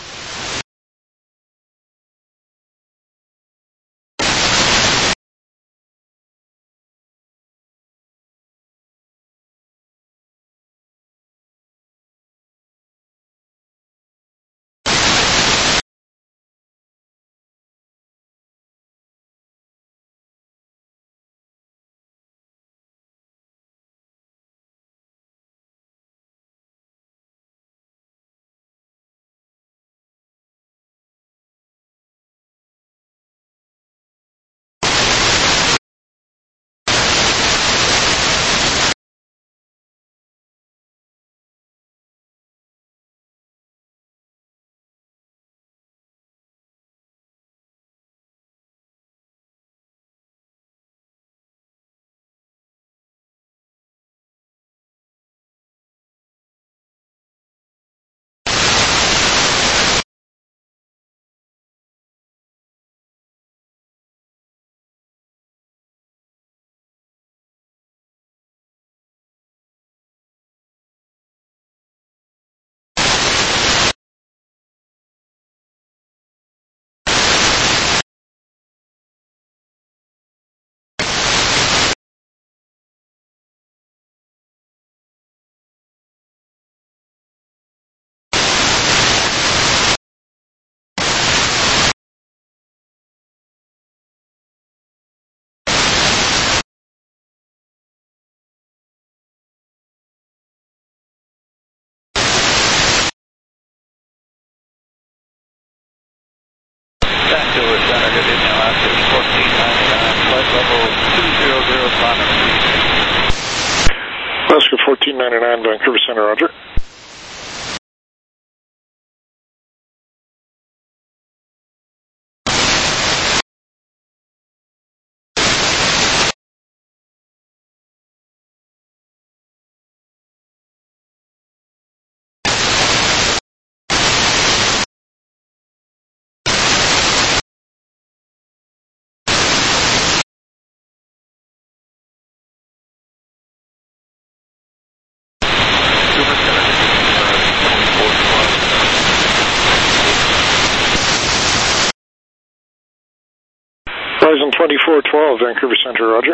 Vancouver Center, good evening, Alaska fourteen ninety-nine, flight level two zero zero five. Alaska fourteen ninety-nine, Vancouver Center, roger. Horizon twenty-four twelve, Vancouver Center, roger.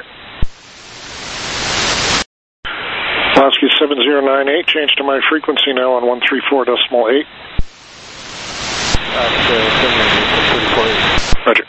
Alaska seven zero nine eight, change to my frequency now on one three four decimal eight. That's uh, thirty-four eight. Roger.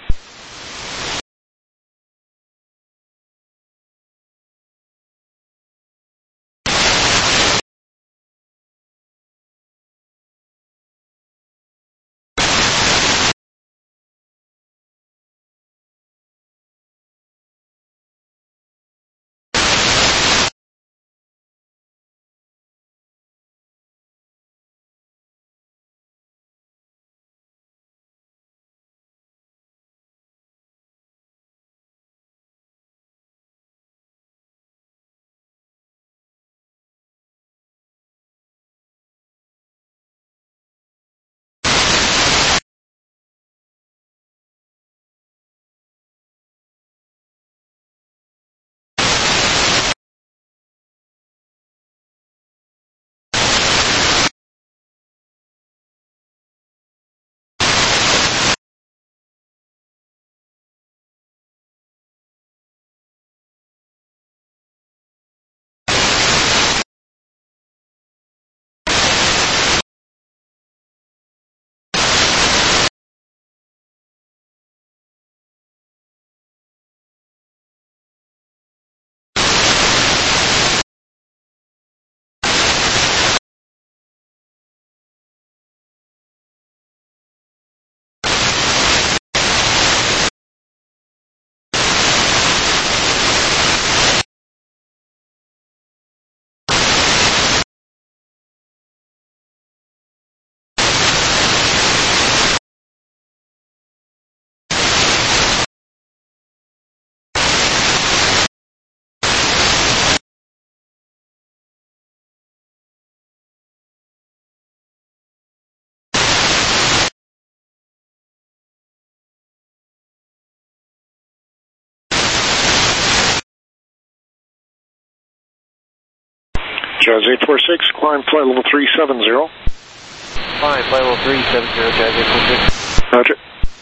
Jazz eight four six, climb flight level three seven zero. Climb flight level three seven zero, Jazz eight four six. Roger.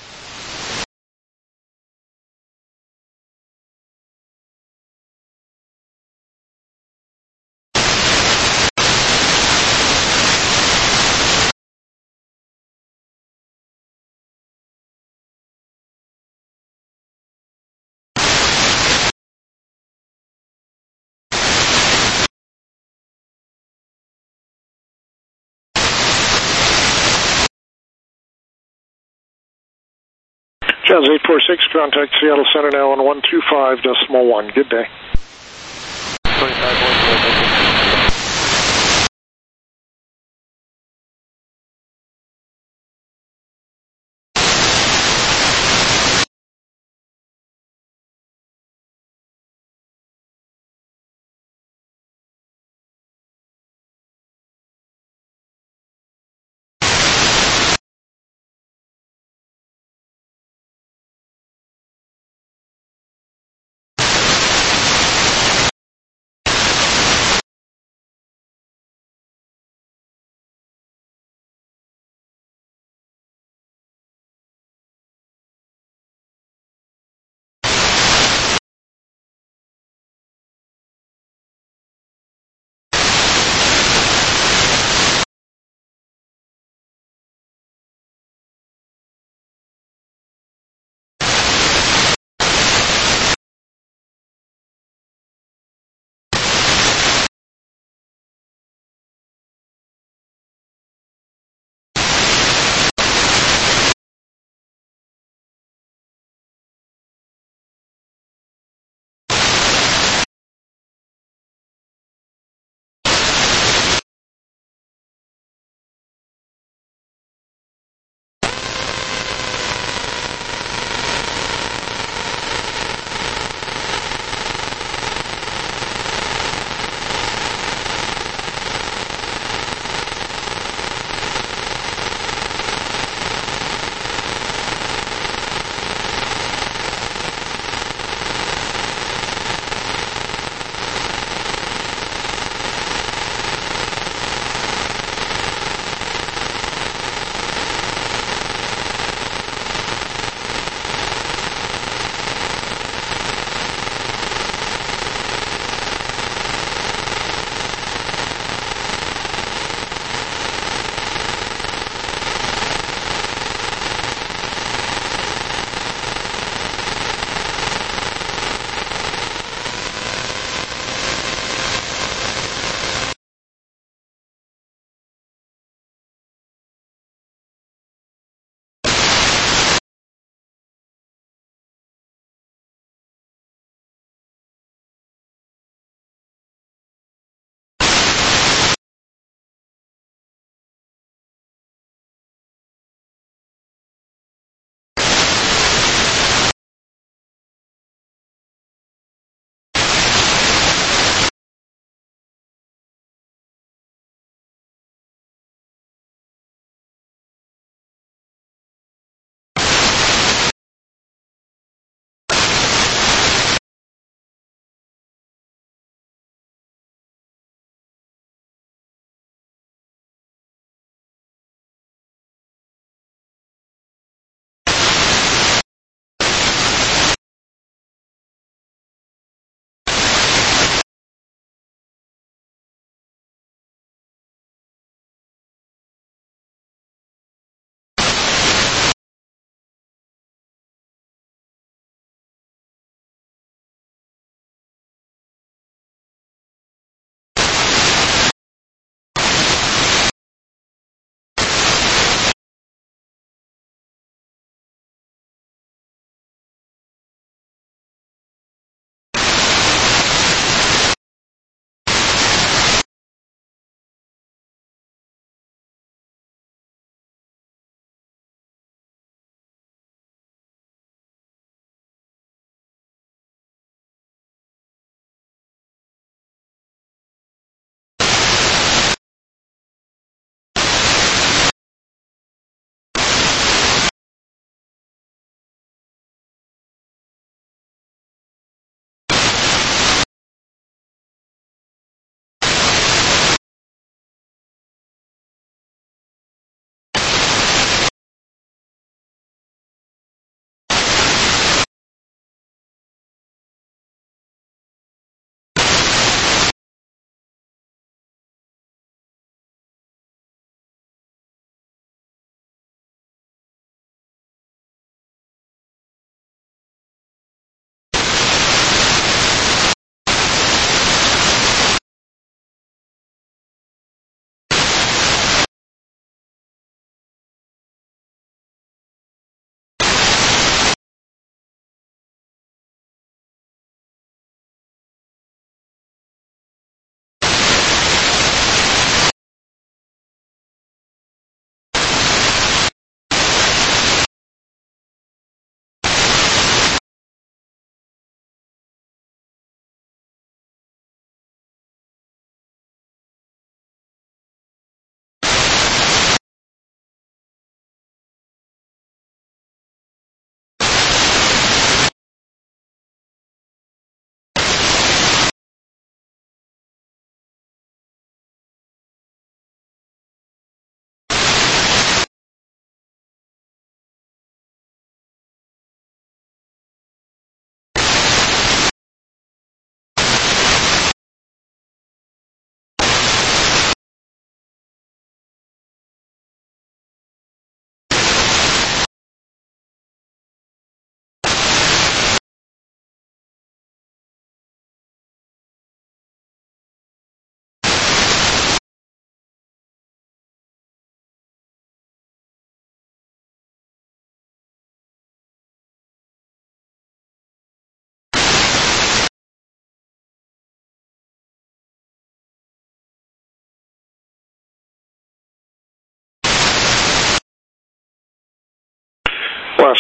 Jazz eight four six, contact Seattle Center now on one two five decimal one. Good day.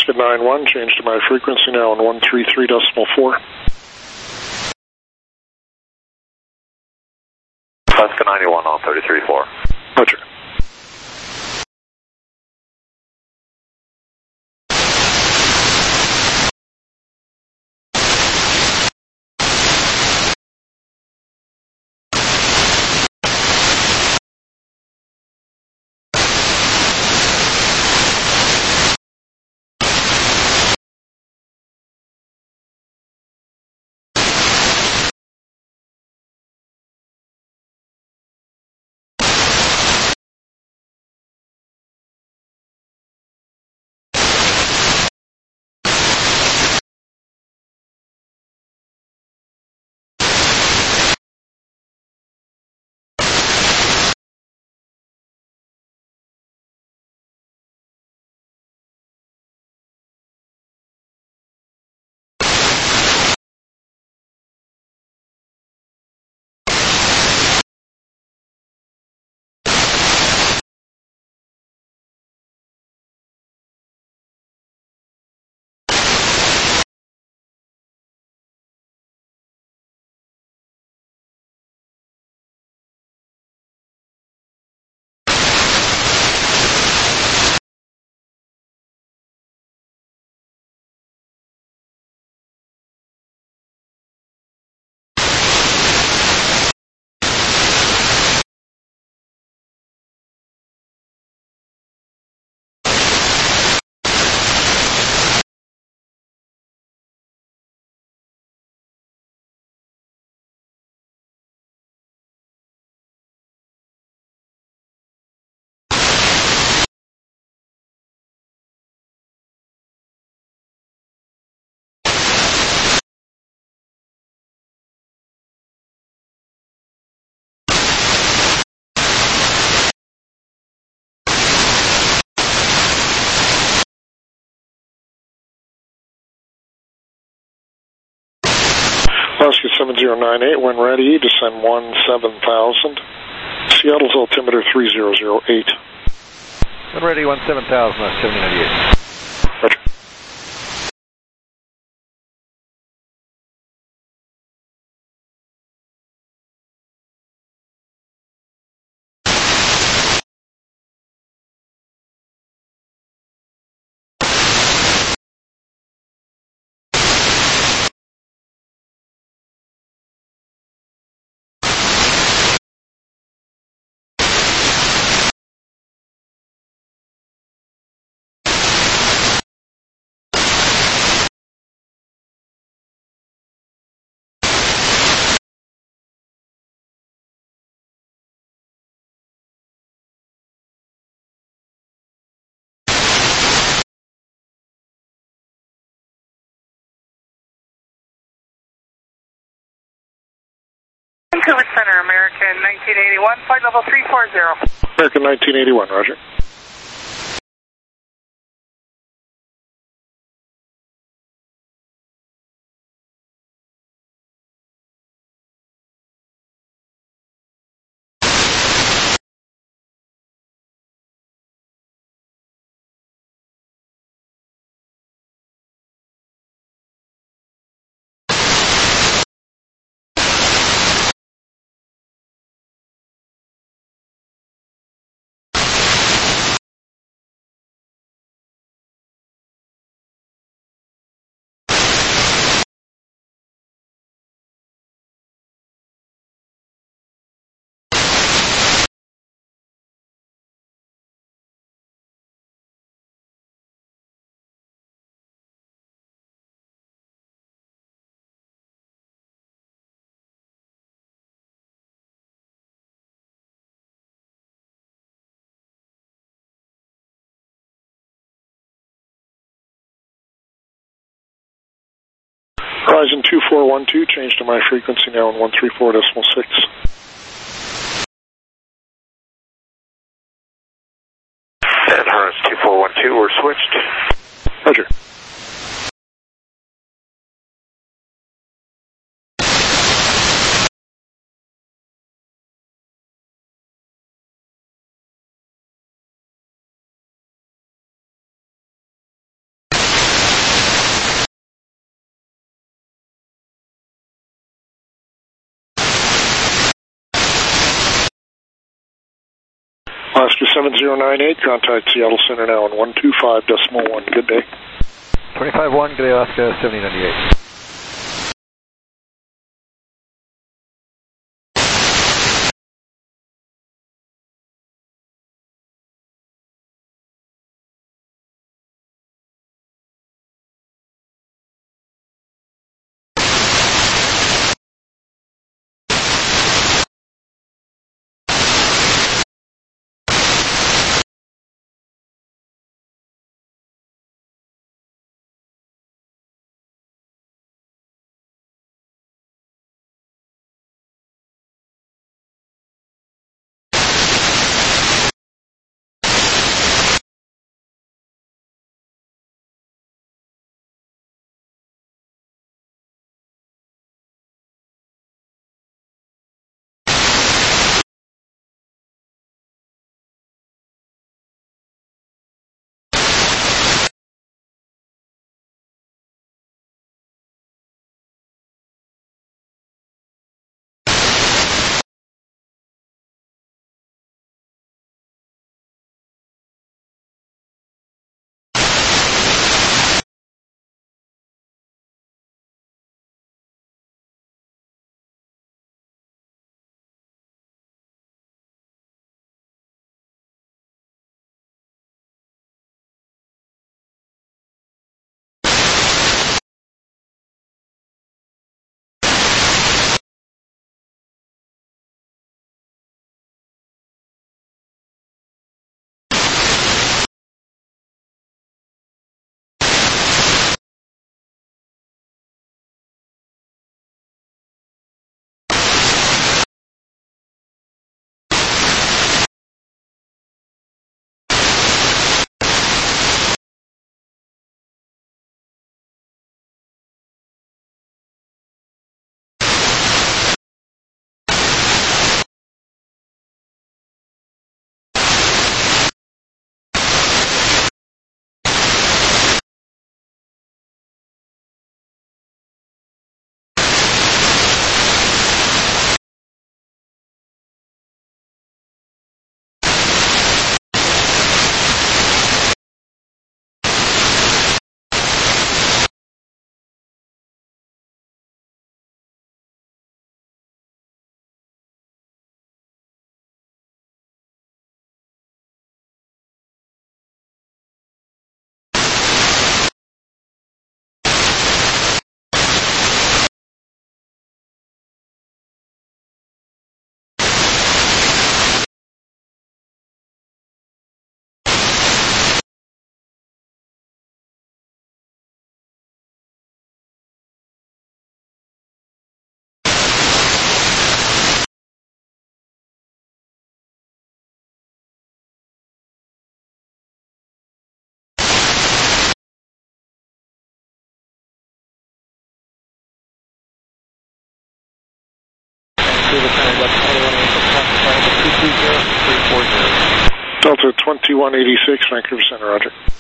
Alaska nine one, change to my frequency now on one three three decimal four. Alaska ninety-one on thirty-three four. Roger. Alaska seven zero nine eight, when ready, descend one seven thousand. Seattle's altimeter three zero zero eight. When ready, one seven thousand, last seventy ninety-eight. Roger. Vancouver Center, American nineteen eighty-one, flight level three four zero. American nineteen eighty-one, roger. Horizon two four one two, change to my frequency now on one three four decimal six. And Horizon two four one two, we're switched. Roger. Alaska seven zero nine eight, contact Seattle Center now on one two five decimal one. Good day. twenty-five one, good day, Alaska seventy ninety-eight. Delta twenty-one eighty-six, Vancouver Center, roger.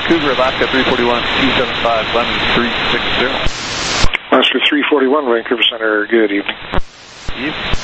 Vancouver, Alaska three forty-one two seven five, Lemon three six zero. Alaska three forty-one, Vancouver Center, good evening. Evening.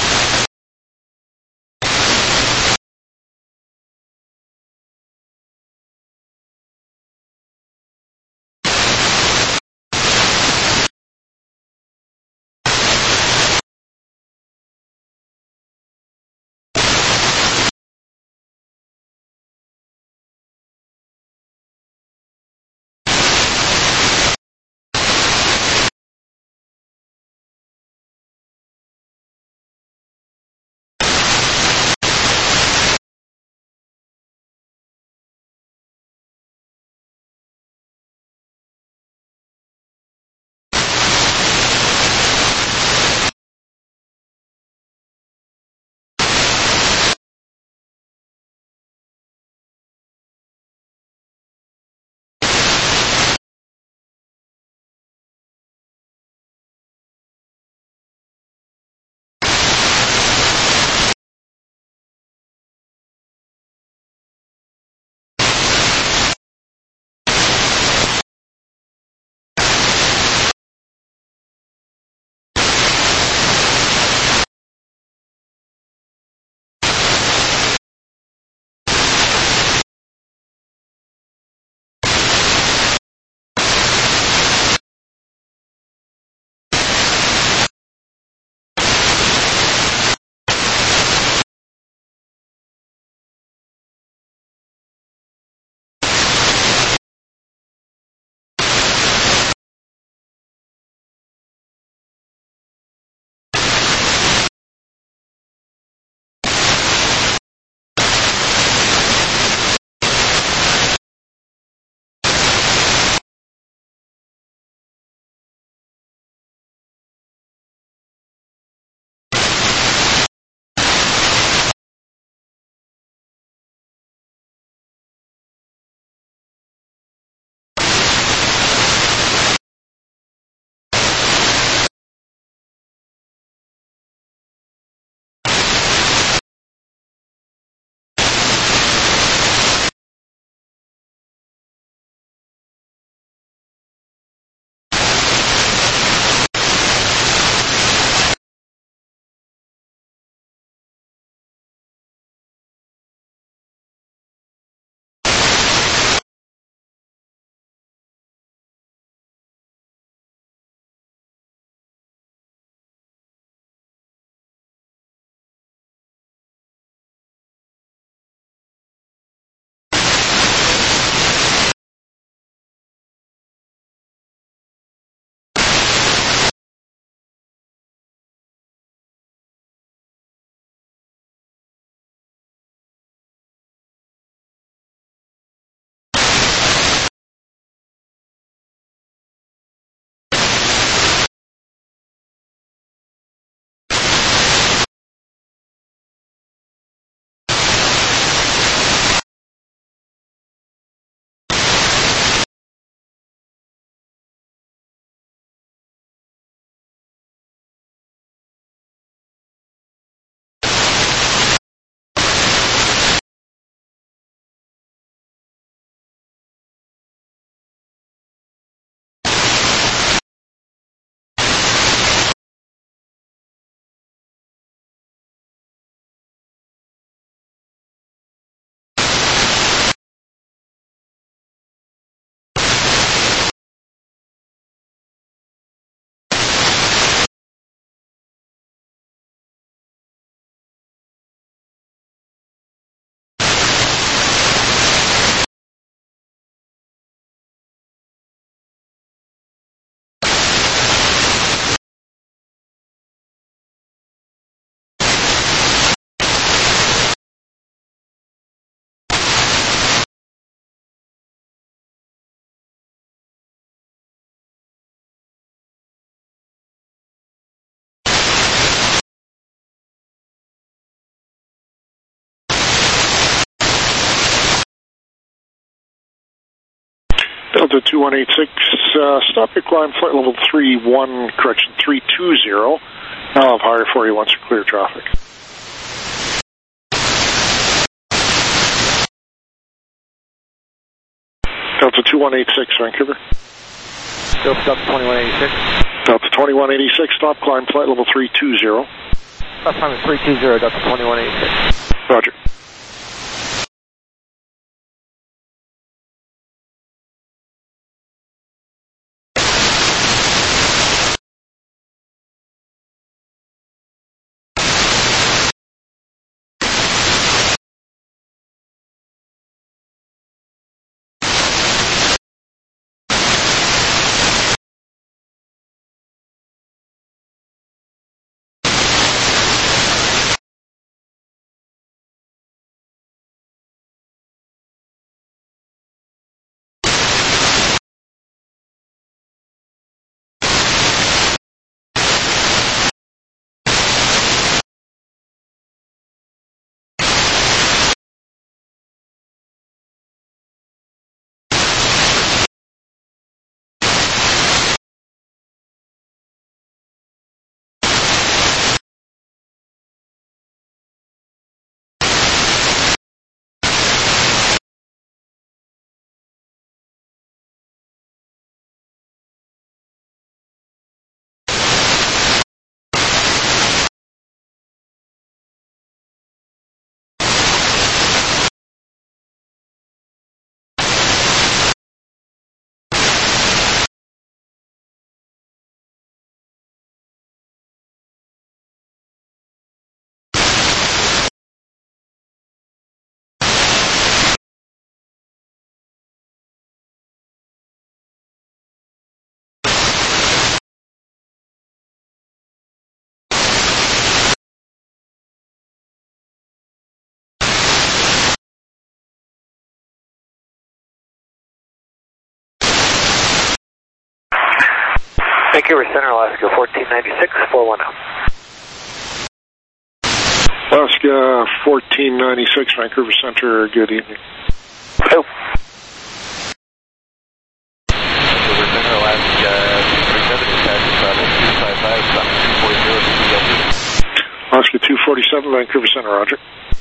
Delta two one eight six, uh, stop your climb, flight level three one, correction, three two zero. I'll have higher for you once you clear traffic. Delta two one eight six, Vancouver. Delta twenty-one eighty-six. Delta twenty-one eighty-six, stop climb flight level three two zero. Stop climb at three two zero, Delta twenty-one eighty-six. Roger. Vancouver Center, Alaska fourteen ninety-six, four one zero. Alaska fourteen ninety-six, Vancouver Center, good evening. Oh. Vancouver Center, Alaska two three seven, impact travel two five five, stop two forty B P L D. Alaska two forty-seven, Vancouver Center, roger.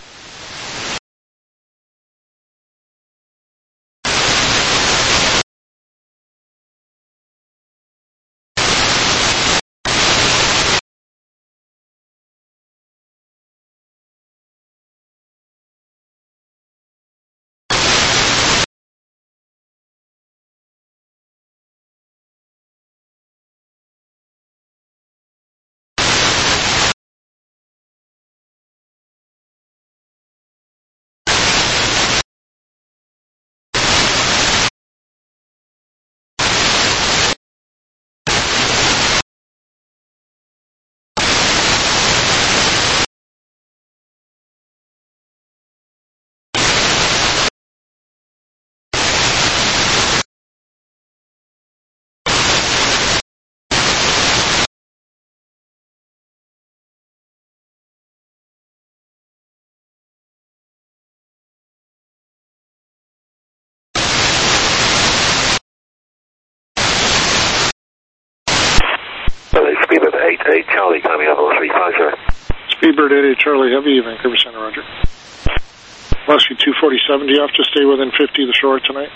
Speedbird eight eight Charlie coming up on three five zero. Speedbird eight eight Charlie Heavy, Vancouver Center, roger. Alaska two forty-seven, do you have to stay within fifty of the shore tonight?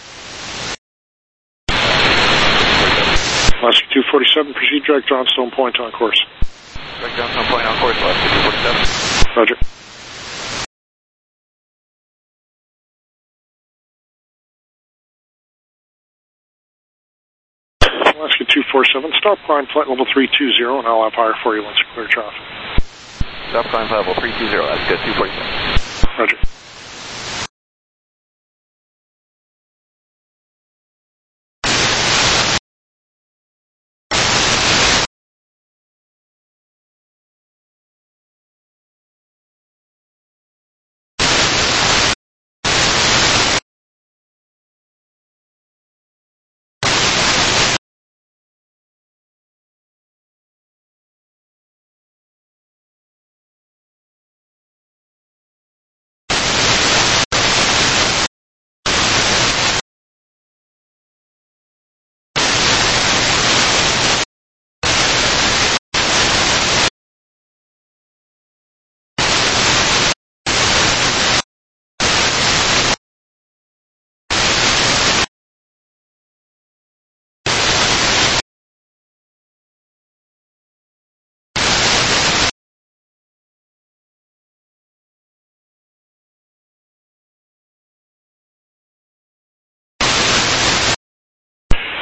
Alaska two forty-seven, proceed direct Johnstone Point on course. Direct Johnstone Point on course, Alaska two forty-seven. Roger. Alaska two forty-seven, stop climb flight level three two zero, and I'll have higher for you once you clear traffic. Stop climb flight level three two zero, Alaska two forty-seven. Roger.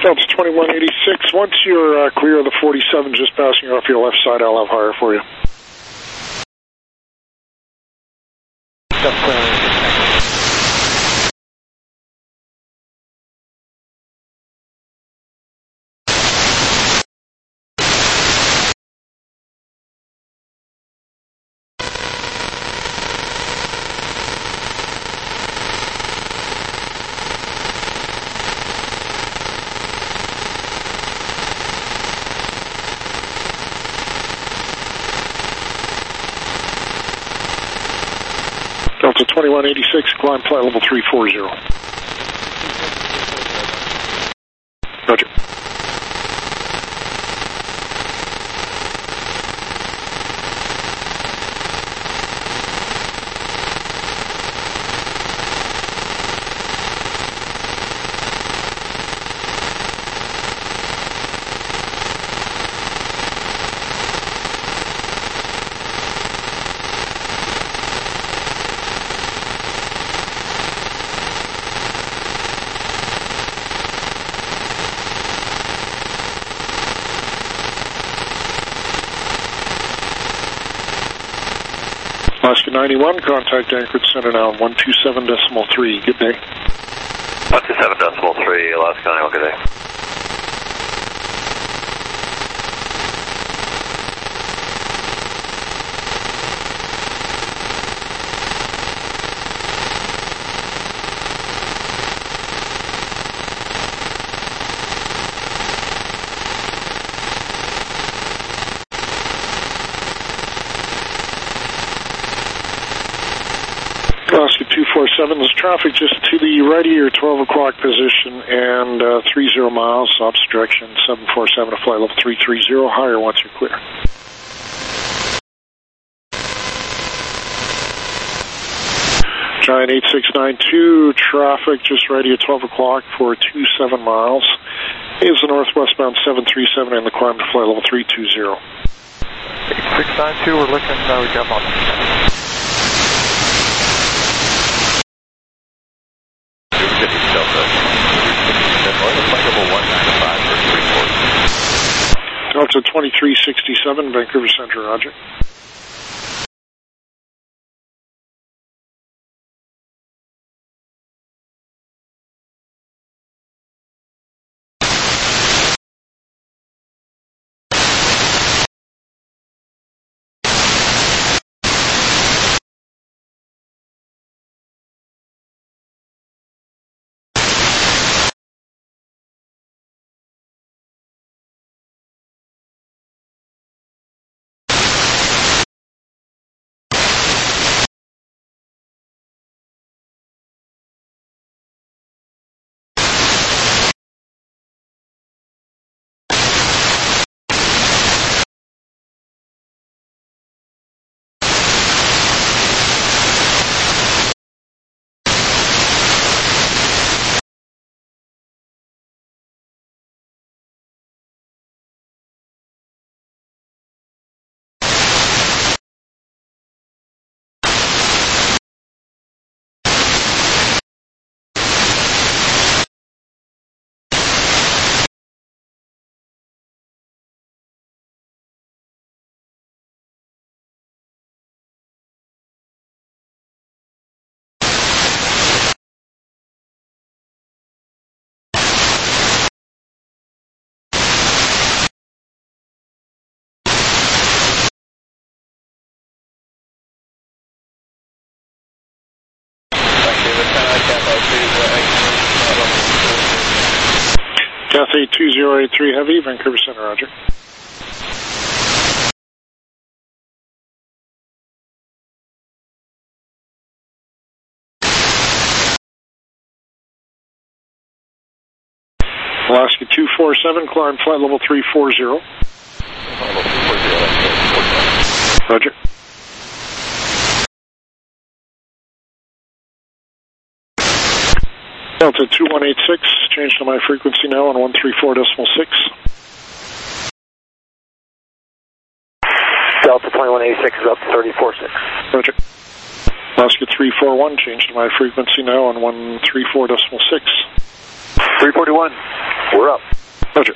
Delta twenty-one eighty-six, once you're uh, clear of the forty-seven, just passing off your left side, I'll have higher for you. Delta twenty-one eighty-six, climb flight level three forty. Roger. Alaska ninety-one, contact Anchorage Center now, one two seven decimal three, good day. one two seven decimal three, Alaska ninety-one, good day. Alaska two four seven, there's traffic just to the right of your twelve o'clock position and uh, three zero miles, opposite direction, seven four seven to flight level three three zero, higher once you're clear. Giant eight six nine two, traffic just right of your twelve o'clock for two seven miles. Is the northwestbound seven three seven in the climb to flight level three two zero. eight six nine two, we're looking, uh, we got on. Delta twenty-three sixty-seven, Vancouver Centre, roger. Cathay two zero eight three Heavy, Vancouver Centre, roger. Alaska two four seven, climb flight level three forty. Roger. Delta two one eight six, change to my frequency now on one three four decimal six. Delta twenty-one eighty-six is up to thirty-four six. Roger. Alaska three four one, change to my frequency now on one three four decimal six. three forty-one, we're up. Roger.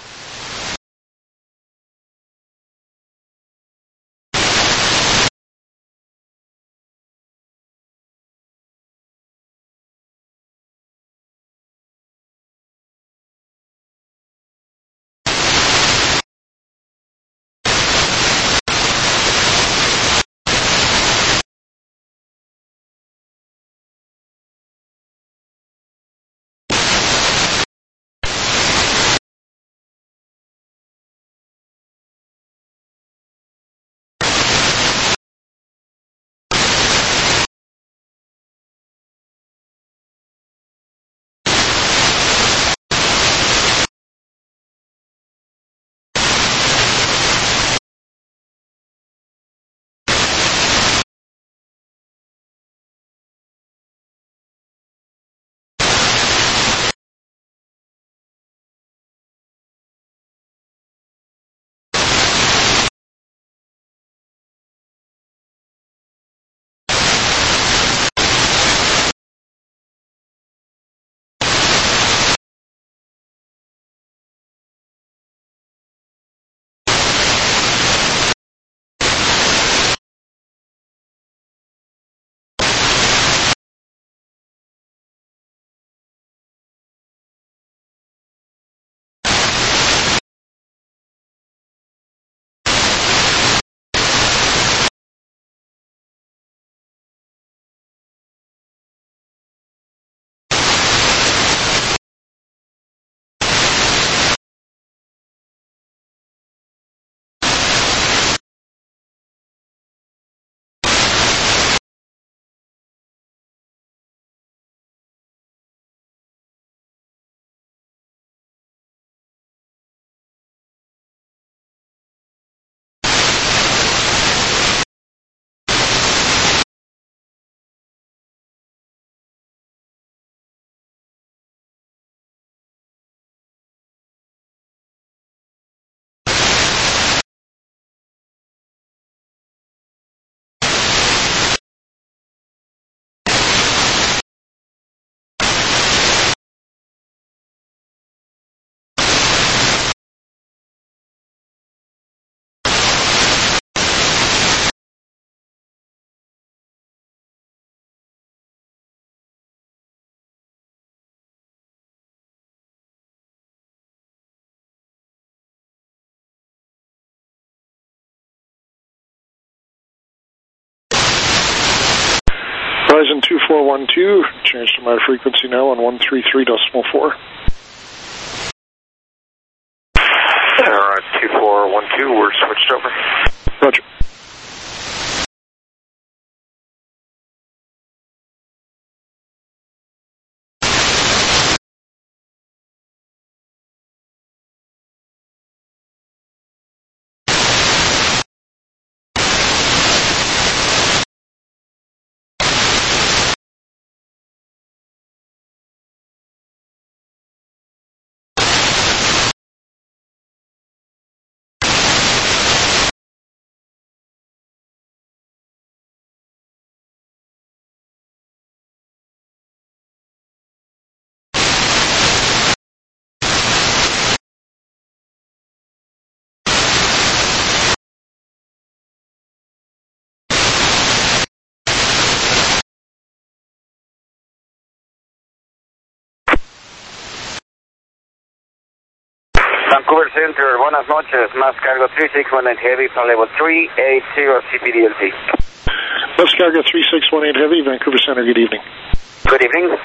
Horizon two four one two, change to my frequency now on one three three decimal four. Alright, two four one two, we're switched over. Roger. Vancouver Center, buenas noches. Mass Cargo three six one eight Heavy, flight level three eight zero C P D L T. Mass Cargo three six one eight Heavy, Vancouver Center, good evening. Good evening.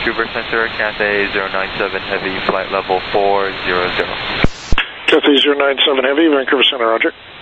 Vancouver Center, Cathay zero nine seven Heavy, flight level four zero zero. Cathay zero nine seven Heavy, Vancouver Center, roger.